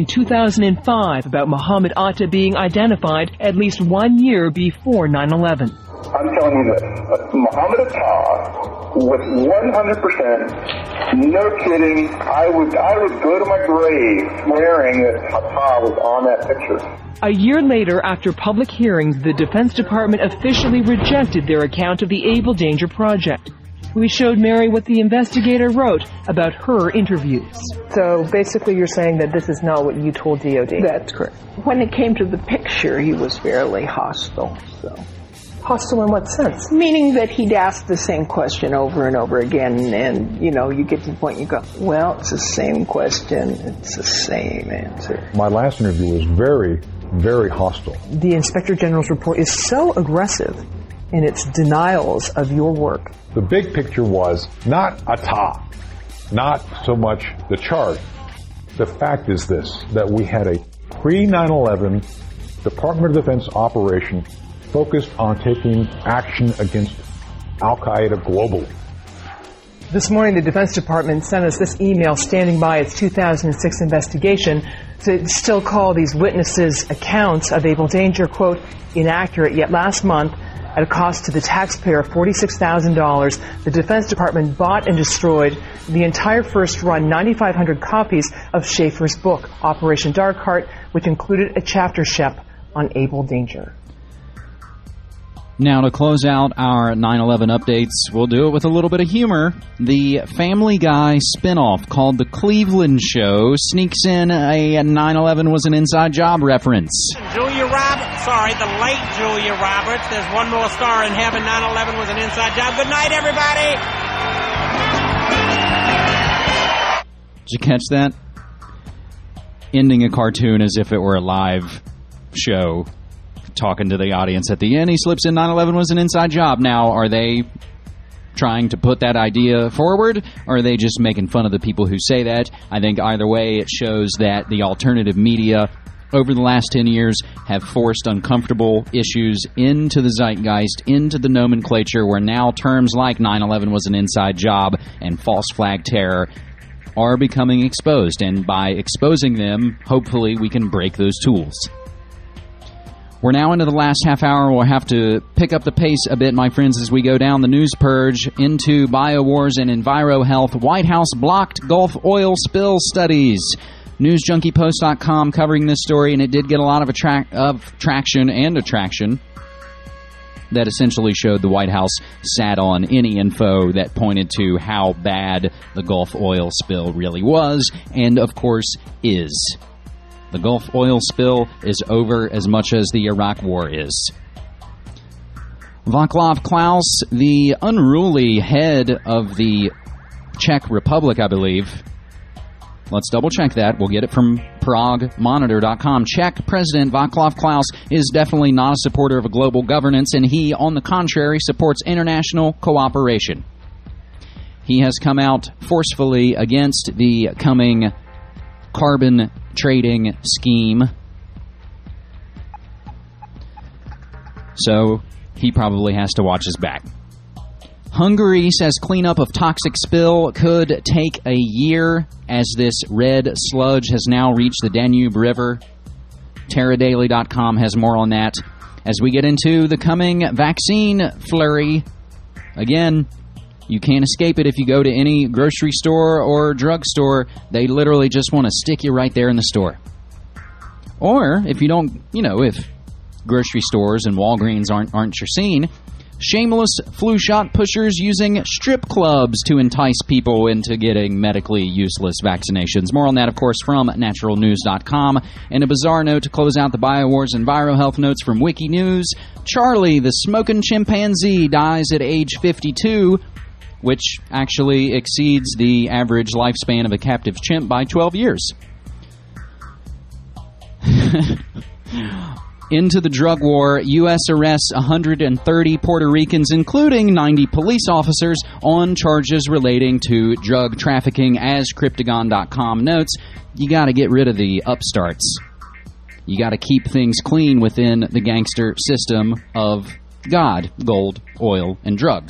2005 about Mohammed Atta being identified at least 1 year before 9/11. I'm telling you this, Mohammed Atta was 100%, no kidding, I would go to my grave swearing that Atta was on that picture. A year later, after public hearings, the Defense Department officially rejected their account of the Able Danger project. We showed Mary what the investigator wrote about her interviews. So basically you're saying that this is not what you told DOD? That's correct. When it came to the picture, he was fairly hostile, so... Hostile in what sense? Meaning that he'd ask the same question over and over again, and, you know, you get to the point you go, well, it's the same question, it's the same answer. My last interview was very very hostile. The Inspector General's report is so aggressive in its denials of your work. The big picture was not a top, not so much the chart. The fact is this, that we had a pre-9/11 Department of Defense operation focused on taking action against Al-Qaeda globally. This morning, the Defense Department sent us this email standing by its 2006 investigation to still call these witnesses' accounts of Able Danger, quote, inaccurate. Yet last month, at a cost to the taxpayer of $46,000, the Defense Department bought and destroyed the entire first run, 9,500 copies of Schaefer's book, Operation Dark Heart, which included a chapter, Shep, on Able Danger. Now, to close out our 9/11 updates, we'll do it with a little bit of humor. The Family Guy spinoff called The Cleveland Show sneaks in a 9/11 was an inside job reference. Julia Roberts, the late Julia Roberts. There's one more star in heaven. 9/11 was an inside job. Good night, everybody. Did you catch that? Ending a cartoon as if it were a live show. Talking to the audience at the end, he slips in 9/11 was an inside job. Now, are they trying to put that idea forward, or are they just making fun of the people who say that? I think either way, it shows that the alternative media over the last 10 years have forced uncomfortable issues into the zeitgeist, into the nomenclature, where now terms like 9/11 was an inside job and false flag terror are becoming exposed. And by exposing them, hopefully we can break those tools. We're now into the last half hour. We'll have to pick up the pace a bit, my friends, as we go down the news purge into biowars and enviro-health. White House blocked Gulf oil spill studies. NewsJunkiePost.com covering this story, and it did get a lot of traction that essentially showed the White House sat on any info that pointed to how bad the Gulf oil spill really was, and of course is. The Gulf oil spill is over as much as the Iraq war is. Václav Klaus, the unruly head of the Czech Republic, I believe. Let's double check that. We'll get it from PragueMonitor.com. Czech President Václav Klaus is definitely not a supporter of global governance, and he, on the contrary, supports international cooperation. He has come out forcefully against the coming carbon trading scheme. So he probably has to watch his back. Hungary says cleanup of toxic spill could take a year as this red sludge has now reached the Danube River. TerraDaily.com has more on that. As we get into the coming vaccine flurry, again, you can't escape it if you go to any grocery store or drugstore. They literally just want to stick you right there in the store. Or, if you don't, if grocery stores and Walgreens aren't your scene, shameless flu shot pushers using strip clubs to entice people into getting medically useless vaccinations. More on that, of course, from naturalnews.com. And a bizarre note to close out the BioWars and ViroHealth notes from Wikinews. Charlie, the smoking chimpanzee, dies at age 52, which actually exceeds the average lifespan of a captive chimp by 12 years. Into the drug war, U.S. arrests 130 Puerto Ricans, including 90 police officers, on charges relating to drug trafficking. As Cryptagon.com notes, you got to get rid of the upstarts. You got to keep things clean within the gangster system of God, gold, oil, and drugs.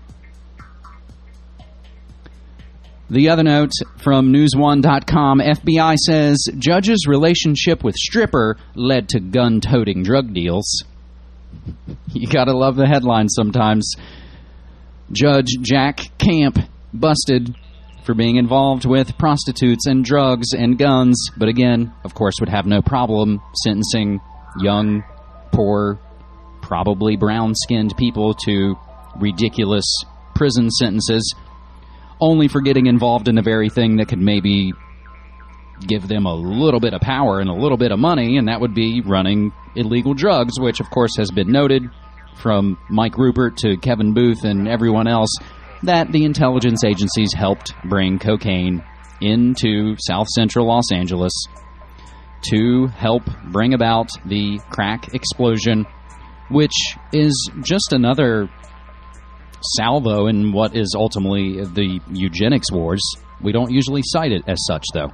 The other note from NewsOne.com, FBI says judge's relationship with stripper led to gun-toting drug deals. You gotta love the headlines sometimes. Judge Jack Camp busted for being involved with prostitutes and drugs and guns, but again, of course, would have no problem sentencing young, poor, probably brown-skinned people to ridiculous prison sentences, only for getting involved in the very thing that could maybe give them a little bit of power and a little bit of money, and that would be running illegal drugs, which, of course, has been noted from Mike Rupert to Kevin Booth and everyone else that the intelligence agencies helped bring cocaine into South Central Los Angeles. to help bring about the crack explosion, which is just another salvo in what is ultimately the eugenics wars. We don't usually cite it as such, though.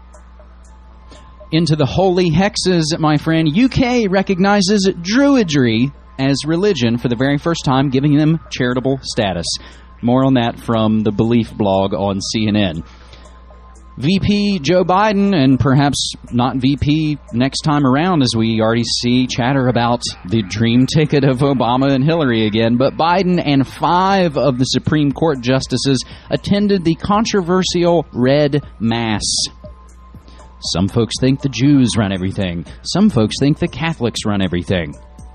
Into the holy hexes, my friend. UK recognizes Druidry as religion for the very first time, giving them charitable status. More on that from the Belief blog on CNN. VP Joe Biden, and perhaps not VP next time around, as we already see chatter about the dream ticket of Obama and Hillary again, but Biden and 5 of the Supreme Court justices attended the controversial Red Mass. Some folks think the Jews run everything. Some folks think the Catholics run everything.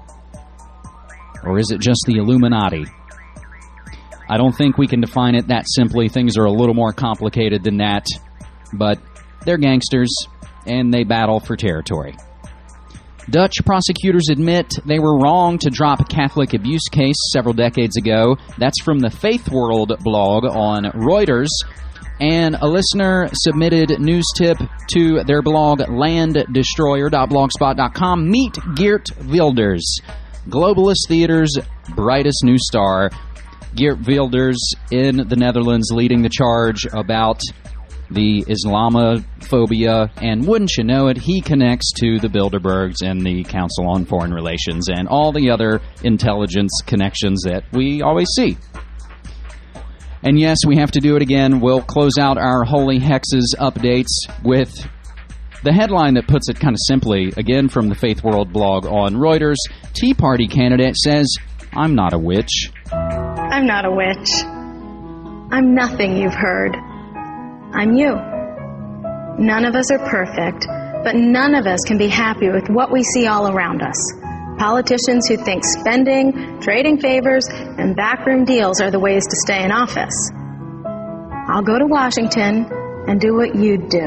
Or is it just the Illuminati? I don't think we can define it that simply. Things are a little more complicated than that. But they're gangsters, and they battle for territory. Dutch prosecutors admit they were wrong to drop a Catholic abuse case several decades ago. That's from the Faith World blog on Reuters. And a listener submitted news tip to their blog, landdestroyer.blogspot.com. Meet Geert Wilders, globalist theater's brightest new star. Geert Wilders in the Netherlands leading the charge about the Islamophobia, and wouldn't you know it, he connects to the Bilderbergs and the Council on Foreign Relations and all the other intelligence connections that we always see. And yes, we have to do it again. We'll close out our Holy Hexes updates with the headline that puts it kind of simply, again from the Faith World blog on Reuters. Tea Party candidate says, "I'm not a witch." I'm not a witch. I'm nothing you've heard. I'm you. None of us are perfect, but none of us can be happy with what we see all around us. Politicians who think spending, trading favors, and backroom deals are the ways to stay in office. I'll go to Washington and do what you'd do.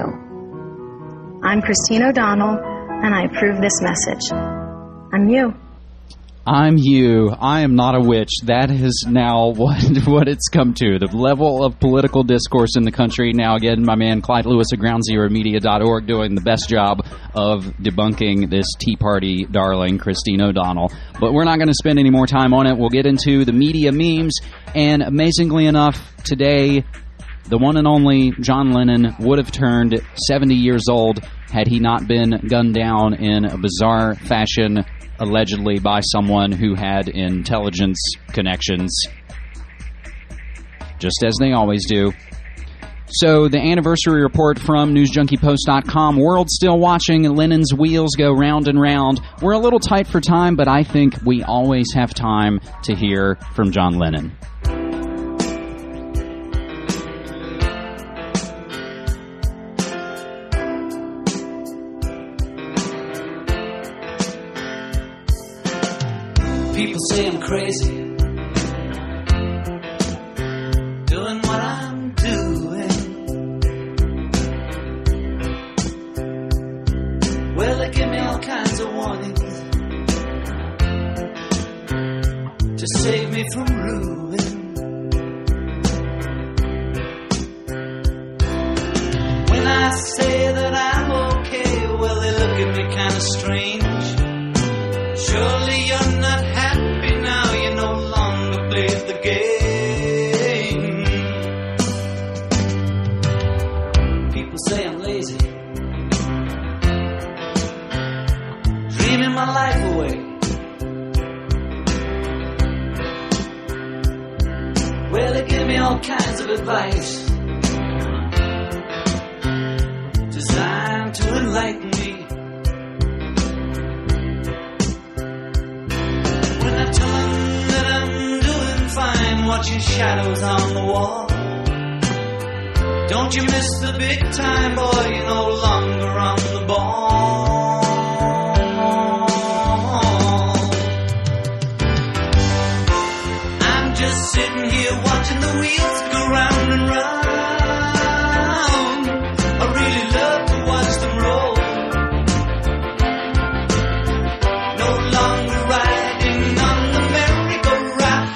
I'm Christine O'Donnell, and I approve this message. I'm you. I'm you. I am not a witch. That is now what it's come to. The level of political discourse in the country. Now, again, my man Clyde Lewis at GroundZeroMedia.org doing the best job of debunking this Tea Party darling, Christine O'Donnell. But we're not going to spend any more time on it. We'll get into the media memes. And amazingly enough, today, the one and only John Lennon would have turned 70 years old had he not been gunned down in a bizarre fashion, allegedly by someone who had intelligence connections, just as they always do. So the anniversary report from NewsJunkiePost.com, world still watching, Lennon's wheels go round and round. We're a little tight for time, but I think we always have time to hear from John Lennon. People say I'm crazy, doing what I'm doing. Well, they give me all kinds of warnings to save me from ruin. When I say that I'm okay, well, they look at me kind of strange. Surely you're not happy now, you no longer play the game. People say I'm lazy, dreaming my life away. Well, they give me all kinds of advice designed to enlighten me. Watching shadows on the wall. Don't you miss the big time, boy, you're no longer on the ball. I'm just sitting here watching the wheels go round and round. I really love to watch them roll. No longer riding on the merry-go-round.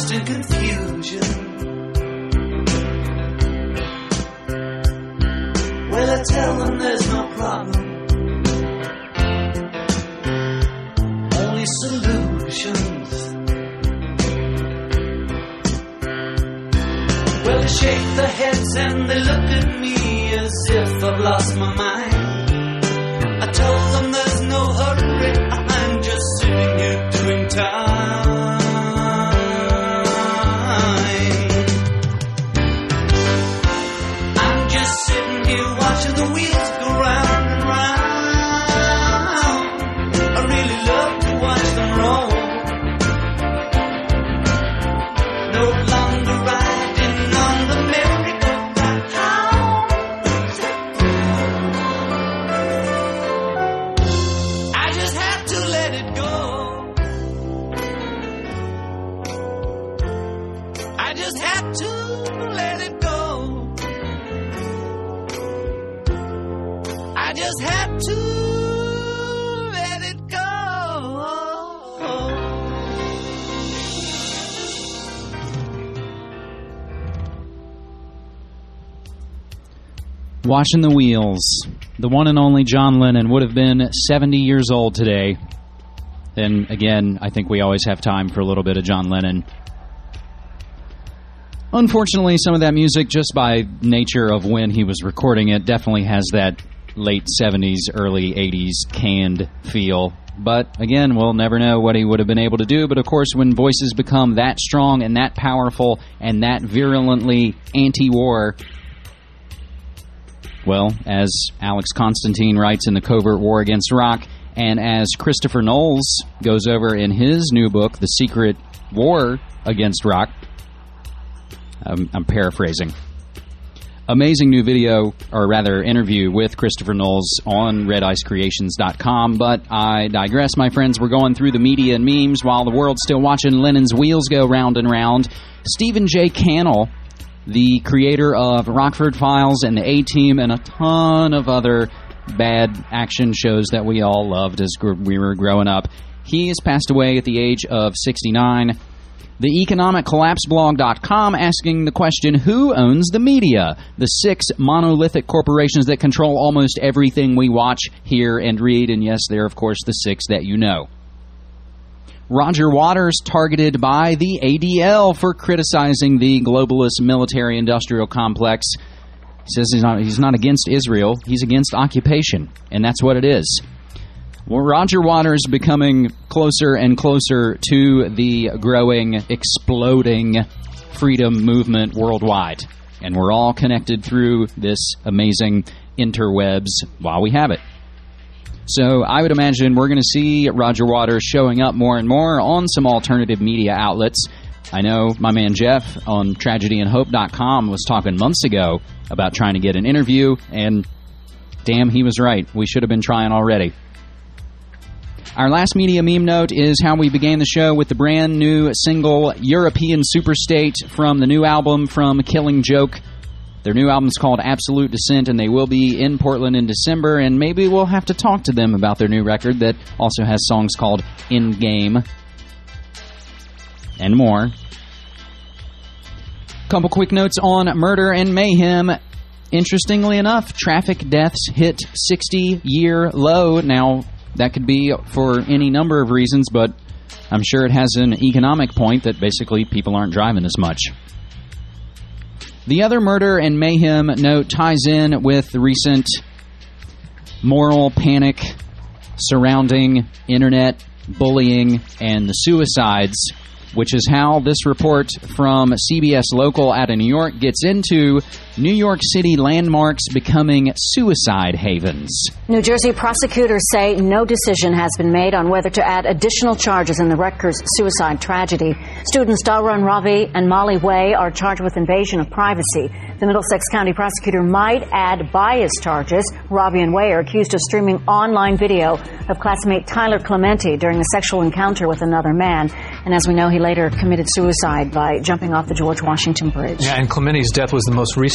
lost in confusion. Well, I tell them there's no problem, only solutions. Well, they shake their heads and they look at me as if I've lost my mind. I tell them there's no hurry, I'm just sitting here doing time. I'm just sitting here watching the wheels go round and round. I really love to watch them roll. No longer riding on the merry-go-round. I just have to let it go. I just have to let it go. I just have to let it go. Watching the Wheels. The one and only John Lennon would have been 70 years old today. And again, I think we always have time for a little bit of John Lennon. Unfortunately, some of that music, just by nature of when he was recording it, definitely has that late 70s, early 80s canned feel. But again, we'll never know what he would have been able to do. But of course, when voices become that strong and that powerful and that virulently anti-war, well, as Alex Constantine writes in The Covert War Against Rock, and as Christopher Knowles goes over in his new book, The Secret War Against Rock, I'm paraphrasing. Amazing new video, or rather interview with Christopher Knowles on redicecreations.com. But I digress, my friends. We're going through the media and memes while the world's still watching Lennon's wheels go round and round. Stephen J. Cannell, the creator of Rockford Files and the A-Team and a ton of other bad action shows that we all loved as we were growing up, he has passed away at the age of 69. The EconomicCollapseBlog.com asking the question, who owns the media? The 6 monolithic corporations that control almost everything we watch, hear, and read. And yes, they're, of course, the 6 that you know. Roger Waters targeted by the ADL for criticizing the globalist military-industrial complex. He says he's not against Israel, he's against occupation, and that's what it is. Well, Roger Waters becoming closer and closer to the growing, exploding freedom movement worldwide. And we're all connected through this amazing interwebs while we have it. So I would imagine we're going to see Roger Waters showing up more and more on some alternative media outlets. I know my man Jeff on TragedyandHope.com was talking months ago about trying to get an interview, and damn, he was right. We should have been trying already. Our last media meme note is how we began the show with the brand new single European Superstate from the new album from Killing Joke. Their new album is called Absolute Descent, and they will be in Portland in December, and maybe we'll have to talk to them about their new record that also has songs called In Game and more. Couple quick notes on murder and mayhem. Interestingly enough, traffic deaths hit 60-year low. Now, that could be for any number of reasons, but I'm sure it has an economic point that basically people aren't driving as much. The other murder and mayhem note ties in with the recent moral panic surrounding internet bullying and the suicides, which is how this report from CBS Local out of New York gets into New York City landmarks becoming suicide havens. New Jersey prosecutors say no decision has been made on whether to add additional charges in the Rutgers suicide tragedy. Students Dalrun Ravi and Molly Way are charged with invasion of privacy. The Middlesex County prosecutor might add bias charges. Ravi and Way are accused of streaming online video of classmate Tyler Clementi during a sexual encounter with another man. And as we know, he later committed suicide by jumping off the George Washington Bridge. Yeah, and Clementi's death was the most recent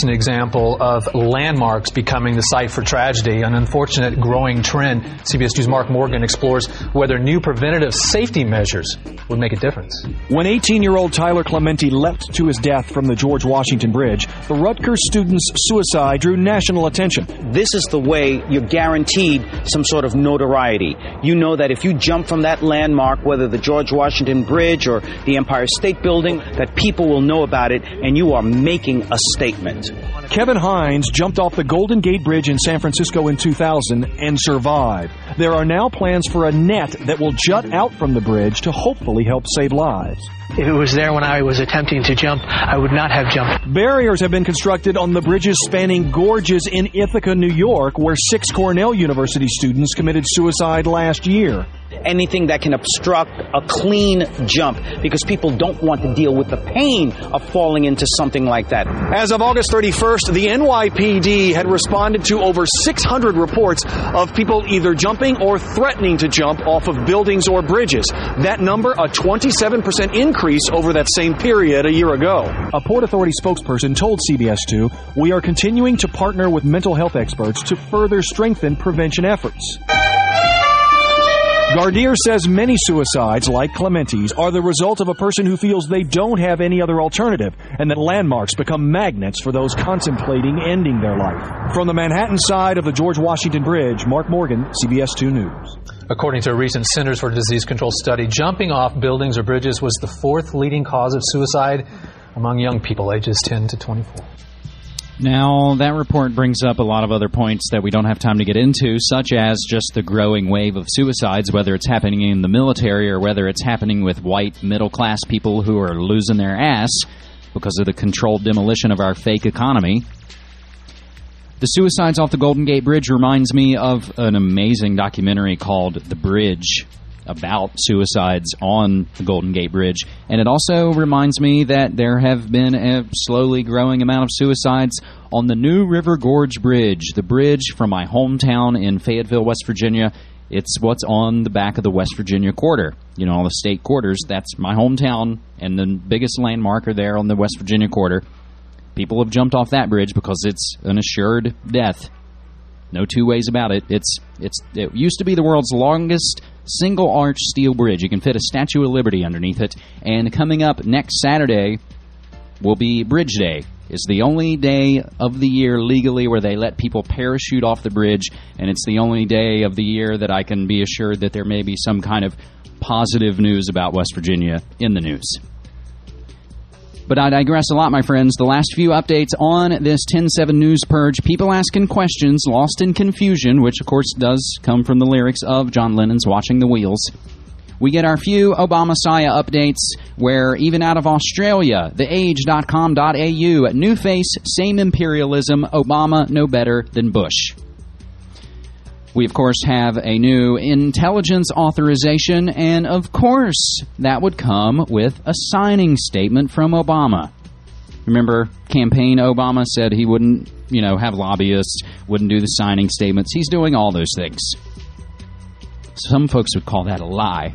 recent example of landmarks becoming the site for tragedy, an unfortunate growing trend. CBS News' Mark Morgan explores whether new preventative safety measures would make a difference. When 18-year-old Tyler Clementi leapt to his death from the George Washington Bridge, the Rutgers student's suicide drew national attention. This is the way you're guaranteed some sort of notoriety. You know that if you jump from that landmark, whether the George Washington Bridge or the Empire State Building, that people will know about it, and you are making a statement. Kevin Hines jumped off the Golden Gate Bridge in San Francisco in 2000 and survived. There are now plans for a net that will jut out from the bridge to hopefully help save lives. If it was there when I was attempting to jump, I would not have jumped. Barriers have been constructed on the bridges spanning gorges in Ithaca, New York, where 6 Cornell University students committed suicide last year. Anything that can obstruct a clean jump, because people don't want to deal with the pain of falling into something like that. As of August 31st, the NYPD had responded to over 600 reports of people either jumping or threatening to jump off of buildings or bridges. That number, a 27% increase over that same period a year ago. A Port Authority spokesperson told CBS 2, "We are continuing to partner with mental health experts to further strengthen prevention efforts." Gardier says many suicides, like Clementi's, are the result of a person who feels they don't have any other alternative, and that landmarks become magnets for those contemplating ending their life. From the Manhattan side of the George Washington Bridge, Mark Morgan, CBS 2 News. According to a recent Centers for Disease Control study, jumping off buildings or bridges was the 4th leading cause of suicide among young people ages 10 to 24. Now, that report brings up a lot of other points that we don't have time to get into, such as just the growing wave of suicides, whether it's happening in the military or whether it's happening with white middle-class people who are losing their ass because of the controlled demolition of our fake economy. The suicides off the Golden Gate Bridge reminds me of an amazing documentary called The Bridge, about suicides on the Golden Gate Bridge. And it also reminds me that there have been a slowly growing amount of suicides on the New River Gorge Bridge, the bridge from my hometown in Fayetteville, West Virginia. It's what's on the back of the West Virginia quarter. You know, all the state quarters. That's my hometown and the biggest landmarker there on the West Virginia quarter. People have jumped off that bridge because it's an assured death. No two ways about it. It used to be the world's longest single-arch steel bridge. You can fit a Statue of Liberty underneath it. And coming up next Saturday will be Bridge Day. It's the only day of the year legally where they let people parachute off the bridge, and it's the only day of the year that I can be assured that there may be some kind of positive news about West Virginia in the news. But I digress a lot, my friends. The last few updates on this 10-7 news purge, people asking questions, lost in confusion, which, of course, does come from the lyrics of John Lennon's Watching the Wheels. We get our few Obama-Saya updates, where even out of Australia, theage.com.au, new face, same imperialism, Obama no better than Bush. We, of course, have a new intelligence authorization, and, of course, that would come with a signing statement from Obama. Remember, campaign Obama said he wouldn't, have lobbyists, wouldn't do the signing statements. He's doing all those things. Some folks would call that a lie.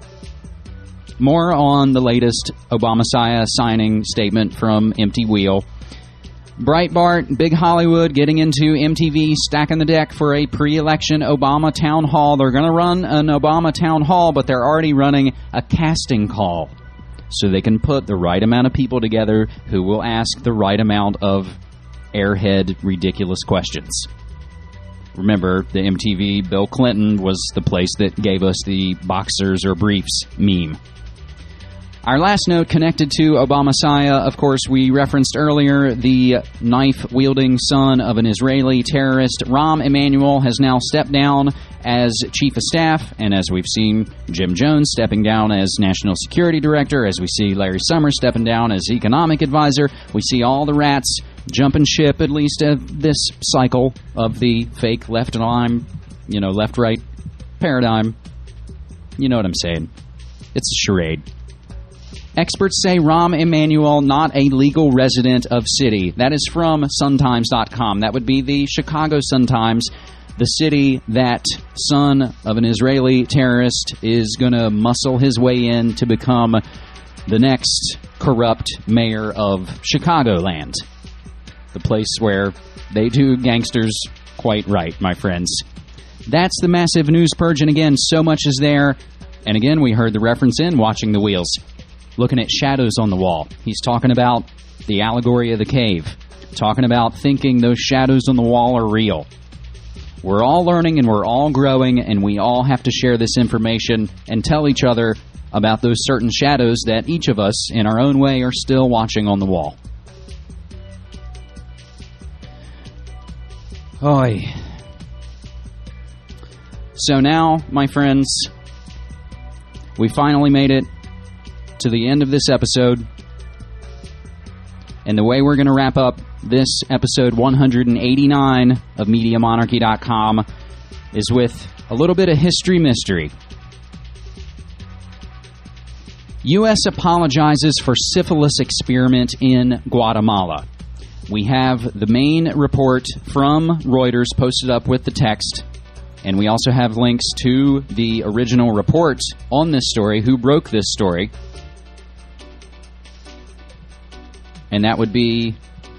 More on the latest Obama-Saya signing statement from Empty Wheel. Breitbart, Big Hollywood, getting into MTV, stacking the deck for a pre-election Obama town hall. They're going to run an Obama town hall, but they're already running a casting call so they can put the right amount of people together who will ask the right amount of airhead, ridiculous questions. Remember, the MTV Bill Clinton was the place that gave us the boxers or briefs meme. Our last note connected to Obama-Saya, of course, we referenced earlier the knife-wielding son of an Israeli terrorist. Rahm Emanuel has now stepped down as chief of staff, and as we've seen Jim Jones stepping down as national security director, as we see Larry Summers stepping down as economic advisor, we see all the rats jumping ship, at least this cycle of the fake left-right paradigm. You know what I'm saying. It's a charade. Experts say Rahm Emanuel not a legal resident of city. That is from Suntimes.com. That would be the Chicago Sun-Times, the city that son of an Israeli terrorist is going to muscle his way in to become the next corrupt mayor of Chicagoland. the place where they do gangsters quite right, my friends. That's the massive news purge, and again, so much is there. And again, we heard the reference in Watching the Wheels, looking at shadows on the wall. He's talking about the allegory of the cave, talking about thinking those shadows on the wall are real. We're all learning and we're all growing, and we all have to share this information and tell each other about those certain shadows that each of us, in our own way, are still watching on the wall. Oy. So now, my friends, we finally made it to the end of this episode. And the way we're going to wrap up this episode 189 of MediaMonarchy.com is with a little bit of history mystery. U.S. apologizes for syphilis experiment in Guatemala. We have the main report from Reuters posted up with the text, and we also have links to the original report on this story, who broke this story. And that would be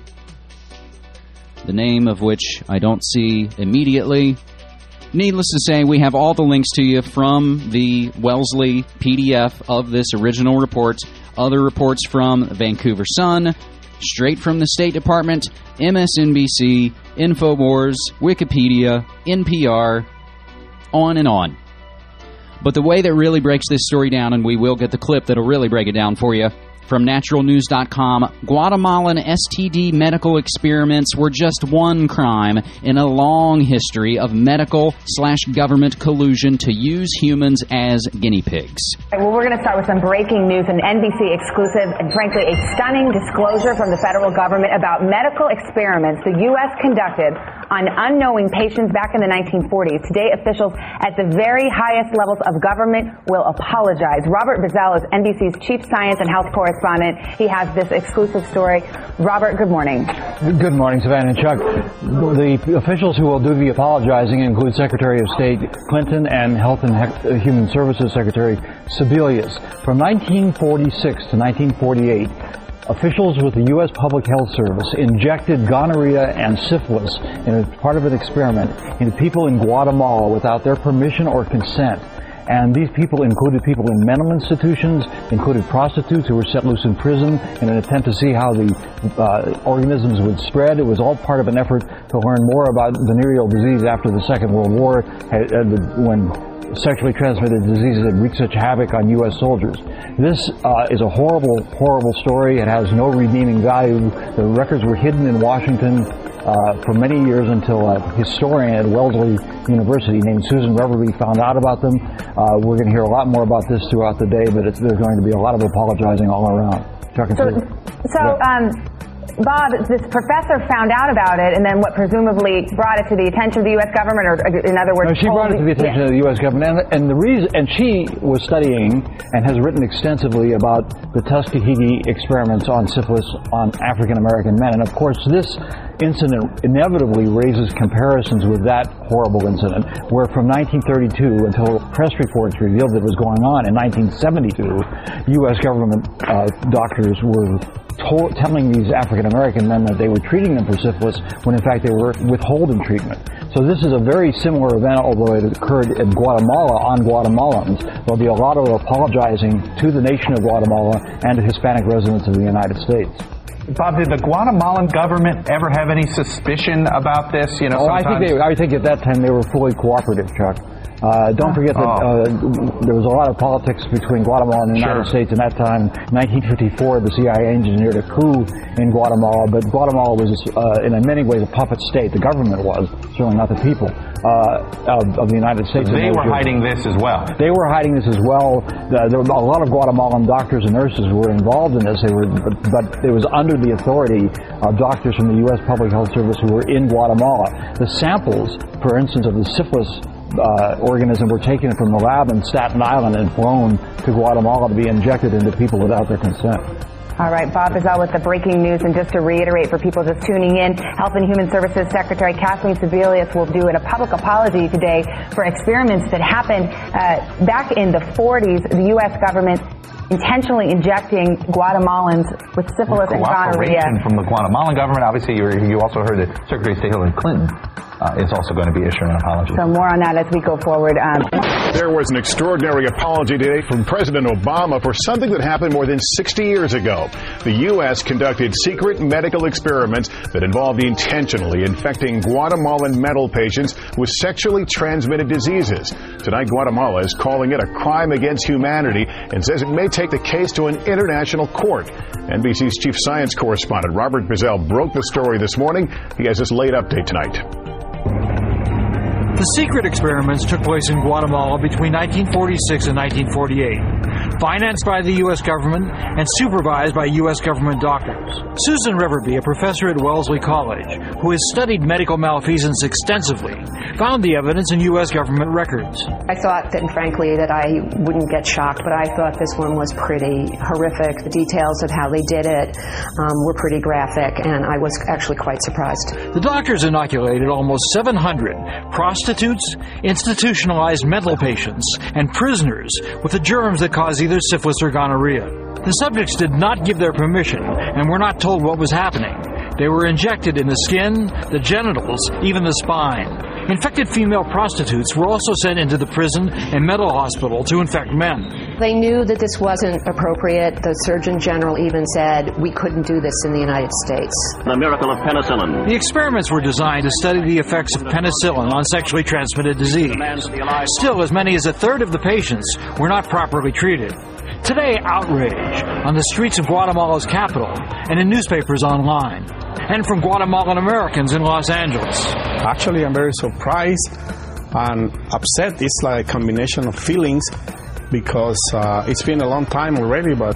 the name of which I don't see immediately. Needless to say, we have all the links to you from the Wellesley PDF of this original report, other reports from Vancouver Sun, straight from the State Department, MSNBC, InfoWars, Wikipedia, NPR, on and on. But the way that really breaks this story down, and we will get the clip that'll really break it down for you, from naturalnews.com, Guatemalan STD medical experiments were just one crime in a long history of medical/government collusion to use humans as guinea pigs. Well, we're going to start with some breaking news, an NBC exclusive, and frankly, a stunning disclosure from the federal government about medical experiments the U.S. conducted on unknowing patients back in the 1940s. Today, officials at the very highest levels of government will apologize. Robert Bazell is NBC's chief science and health correspondent. He has this exclusive story. Robert, good morning. Good morning, Savannah and Chuck. The officials who will do the apologizing include Secretary of State Clinton and Health and Human Services Secretary Sebelius. From 1946 to 1948, officials with the U.S. Public Health Service injected gonorrhea and syphilis in part of an experiment into people in Guatemala without their permission or consent. And these people included people in mental institutions, included prostitutes who were set loose in prison in an attempt to see how the organisms would spread. It was all part of an effort to learn more about venereal disease after the Second World War, when sexually transmitted diseases had wreaked such havoc on U.S. soldiers. This is a horrible, horrible story. It has no redeeming value. The records were hidden in Washington for many years until a historian at Wellesley University named Susan Reverby found out about them. We're going to hear a lot more about this throughout the day, but there's going to be a lot of apologizing all around. Bob, this professor found out about it, and then what presumably brought it to the attention of the U.S. government, or in other words... No, she brought it to the attention of the U.S. government, and the reason, and she was studying and has written extensively about the Tuskegee experiments on syphilis on African-American men. And of course, this incident inevitably raises comparisons with that horrible incident, where from 1932 until press reports revealed that it was going on in 1972, U.S. government doctors were telling these African-American men that they were treating them for syphilis when in fact they were withholding treatment. So this is a very similar event, although it occurred in Guatemala on Guatemalans. There'll be a lot of apologizing to the nation of Guatemala and to Hispanic residents of the United States. Bob, did the Guatemalan government ever have any suspicion about this? You know, I think at that time they were fully cooperative, Chuck. Don't forget that there was a lot of politics between Guatemala and the United States in that time. In 1954, the CIA engineered a coup in Guatemala, but Guatemala was, in many ways, a puppet state. The government was, certainly not the people, of the United States. They were hiding this as well. They were hiding this as well. There were a lot of Guatemalan doctors and nurses who were involved in this. But it was under the authority of doctors from the U.S. Public Health Service who were in Guatemala. The samples, for instance, of the syphilis organism were taken from the lab in Staten Island and flown to Guatemala to be injected into people without their consent. All right, Bob Bazell with the breaking news. And just to reiterate for people just tuning in, Health and Human Services Secretary Kathleen Sebelius will do a public apology today for experiments that happened back in the 40s. The U.S. government intentionally injecting Guatemalans with syphilis and gonorrhea. Cooperation from the Guatemalan government. Obviously, you also heard that Secretary of State Hillary Clinton is also going to be issuing an apology. So more on that as we go forward. There was an extraordinary apology today from President Obama for something that happened more than 60 years ago. The U.S. conducted secret medical experiments that involved intentionally infecting Guatemalan mental patients with sexually transmitted diseases. Tonight, Guatemala is calling it a crime against humanity and says it may take the case to an international court. NBC's chief science correspondent Robert Bazell broke the story this morning. He has this late update tonight. The secret experiments took place in Guatemala between 1946 and 1948, financed by the U.S. government and supervised by U.S. government doctors. Susan Riverby, a professor at Wellesley College, who has studied medical malfeasance extensively, found the evidence in U.S. government records. I thought that, frankly, that I wouldn't get shocked, but I thought this one was pretty horrific. The details of how they did it were pretty graphic, and I was actually quite surprised. The doctors inoculated almost 700 prostitutes, institutionalized mental patients, and prisoners with the germs that cause either syphilis or gonorrhea. The subjects did not give their permission and were not told what was happening. They were injected in the skin, the genitals, even the spine. Infected female prostitutes were also sent into the prison and mental hospital to infect men. They knew that this wasn't appropriate. The Surgeon General even said we couldn't do this in the United States. The miracle of penicillin. The experiments were designed to study the effects of penicillin on sexually transmitted disease. Still, as many as a third of the patients were not properly treated. Today, outrage on the streets of Guatemala's capital and in newspapers online, and from Guatemalan Americans in Los Angeles. Actually, I'm very surprised and upset. It's like a combination of feelings because it's been a long time already, but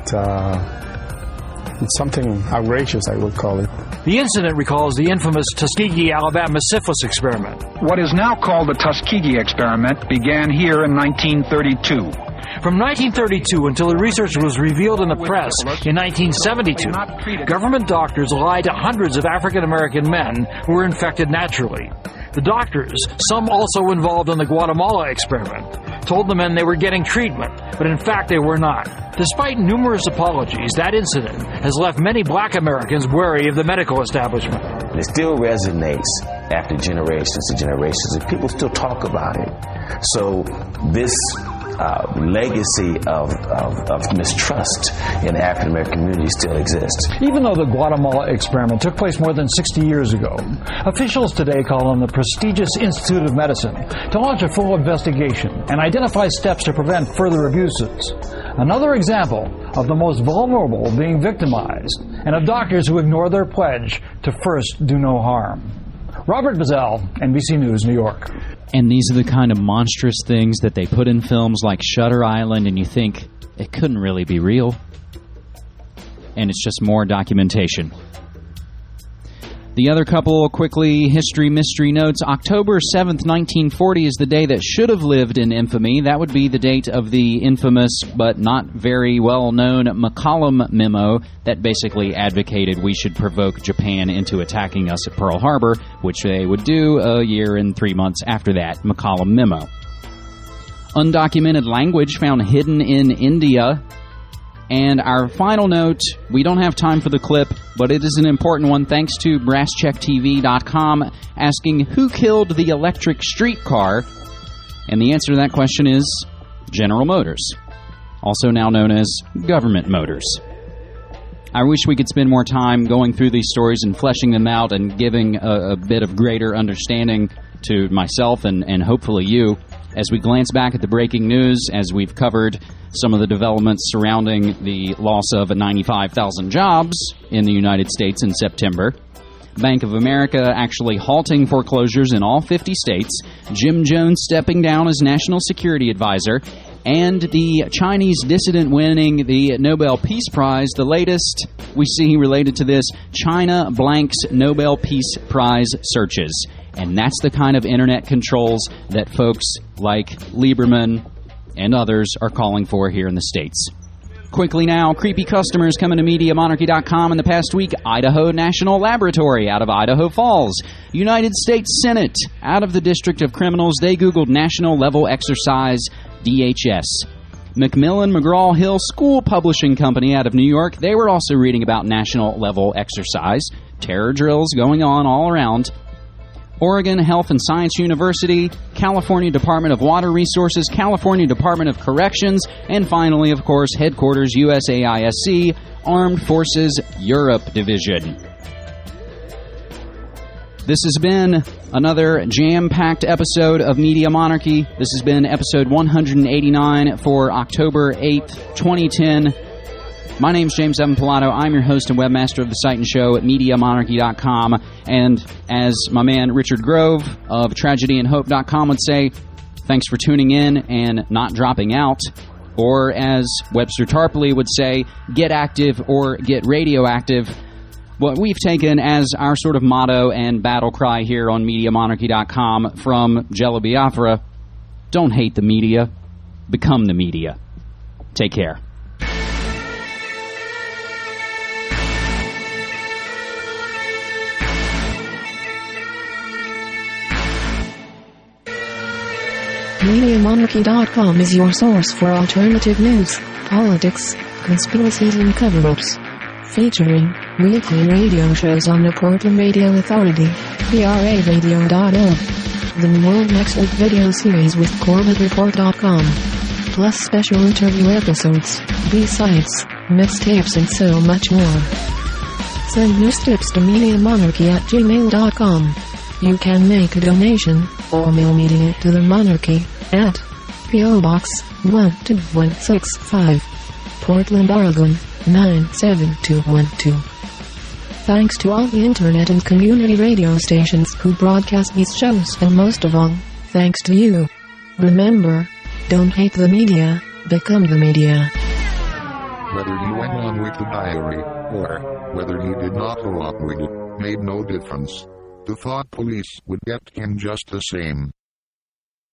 it's something outrageous, I would call it. The incident recalls the infamous Tuskegee, Alabama syphilis experiment. What is now called the Tuskegee experiment began here in 1932. From 1932 until the research was revealed in the press in 1972, government doctors lied to hundreds of African American men who were infected naturally. The doctors, some also involved in the Guatemala experiment, told the men they were getting treatment, but in fact they were not. Despite numerous apologies, that incident has left many black Americans wary of the medical establishment. It still resonates after generations and generations, and people still talk about it. So this legacy of mistrust in the African American community still exists. Even though the Guatemala experiment took place more than 60 years ago, officials today call on the prestigious Institute of Medicine to launch a full investigation and identify steps to prevent further abuses. Another example of the most vulnerable being victimized and of doctors who ignore their pledge to first do no harm. Robert Bazell, NBC News, New York. And these are the kind of monstrous things that they put in films like Shutter Island, and you think, it couldn't really be real. And it's just more documentation. The other couple, quickly, history mystery notes. October 7th, 1940 is the day that should have lived in infamy. That would be the date of the infamous but not very well-known McCollum Memo that basically advocated we should provoke Japan into attacking us at Pearl Harbor, which they would do a year and 3 months after that. McCollum Memo. Undocumented language found hidden in India. And our final note, we don't have time for the clip, but it is an important one thanks to BrassCheckTV.com asking who killed the electric streetcar. And the answer to that question is General Motors, also now known as Government Motors. I wish we could spend more time going through these stories and fleshing them out and giving a bit of greater understanding to myself and hopefully you as we glance back at the breaking news, as we've covered some of the developments surrounding the loss of 95,000 jobs in the United States in September. Bank of America actually halting foreclosures in all 50 states, Jim Jones stepping down as National Security Advisor, and the Chinese dissident winning the Nobel Peace Prize. The latest we see related to this, China blanks Nobel Peace Prize searches. And that's the kind of internet controls that folks like Lieberman and others are calling for here in the States. Quickly now, creepy customers coming to MediaMonarchy.com in the past week. Idaho National Laboratory out of Idaho Falls. United States Senate out of the District of Criminals. They Googled National Level Exercise, DHS. Macmillan McGraw-Hill School Publishing Company out of New York. They were also reading about national-level exercise, terror drills going on all around. Oregon Health and Science University, California Department of Water Resources, California Department of Corrections, and finally, of course, headquarters USAISC, Armed Forces Europe Division. This has been another jam-packed episode of Media Monarchy. This has been episode 189 for October 8th, 2010. My name's James Evan Pilato. I'm your host and webmaster of the site and show at MediaMonarchy.com. And as my man Richard Grove of TragedyAndHope.com would say, thanks for tuning in and not dropping out. Or as Webster Tarpley would say, get active or get radioactive. What we've taken as our sort of motto and battle cry here on MediaMonarchy.com from Jello Biafra, don't hate the media, become the media. Take care. MediaMonarchy.com is your source for alternative news, politics, conspiracies and cover-ups. Featuring weekly radio shows on the Portland Radio Authority, PRAradio.org, the World Next Week video series with CorbettReport.com, plus special interview episodes, B-sides, mixtapes and so much more. Send news tips to MediaMonarchy@gmail.com. You can make a donation or mail media to the Monarchy at P.O. Box 12165, Portland, Oregon 97212. Thanks to all the internet and community radio stations who broadcast these shows, and most of all, thanks to you. Remember, don't hate the media, become the media. Whether you went on with the diary, or whether you did not go up with it, made no difference. The thought police would get him just the same.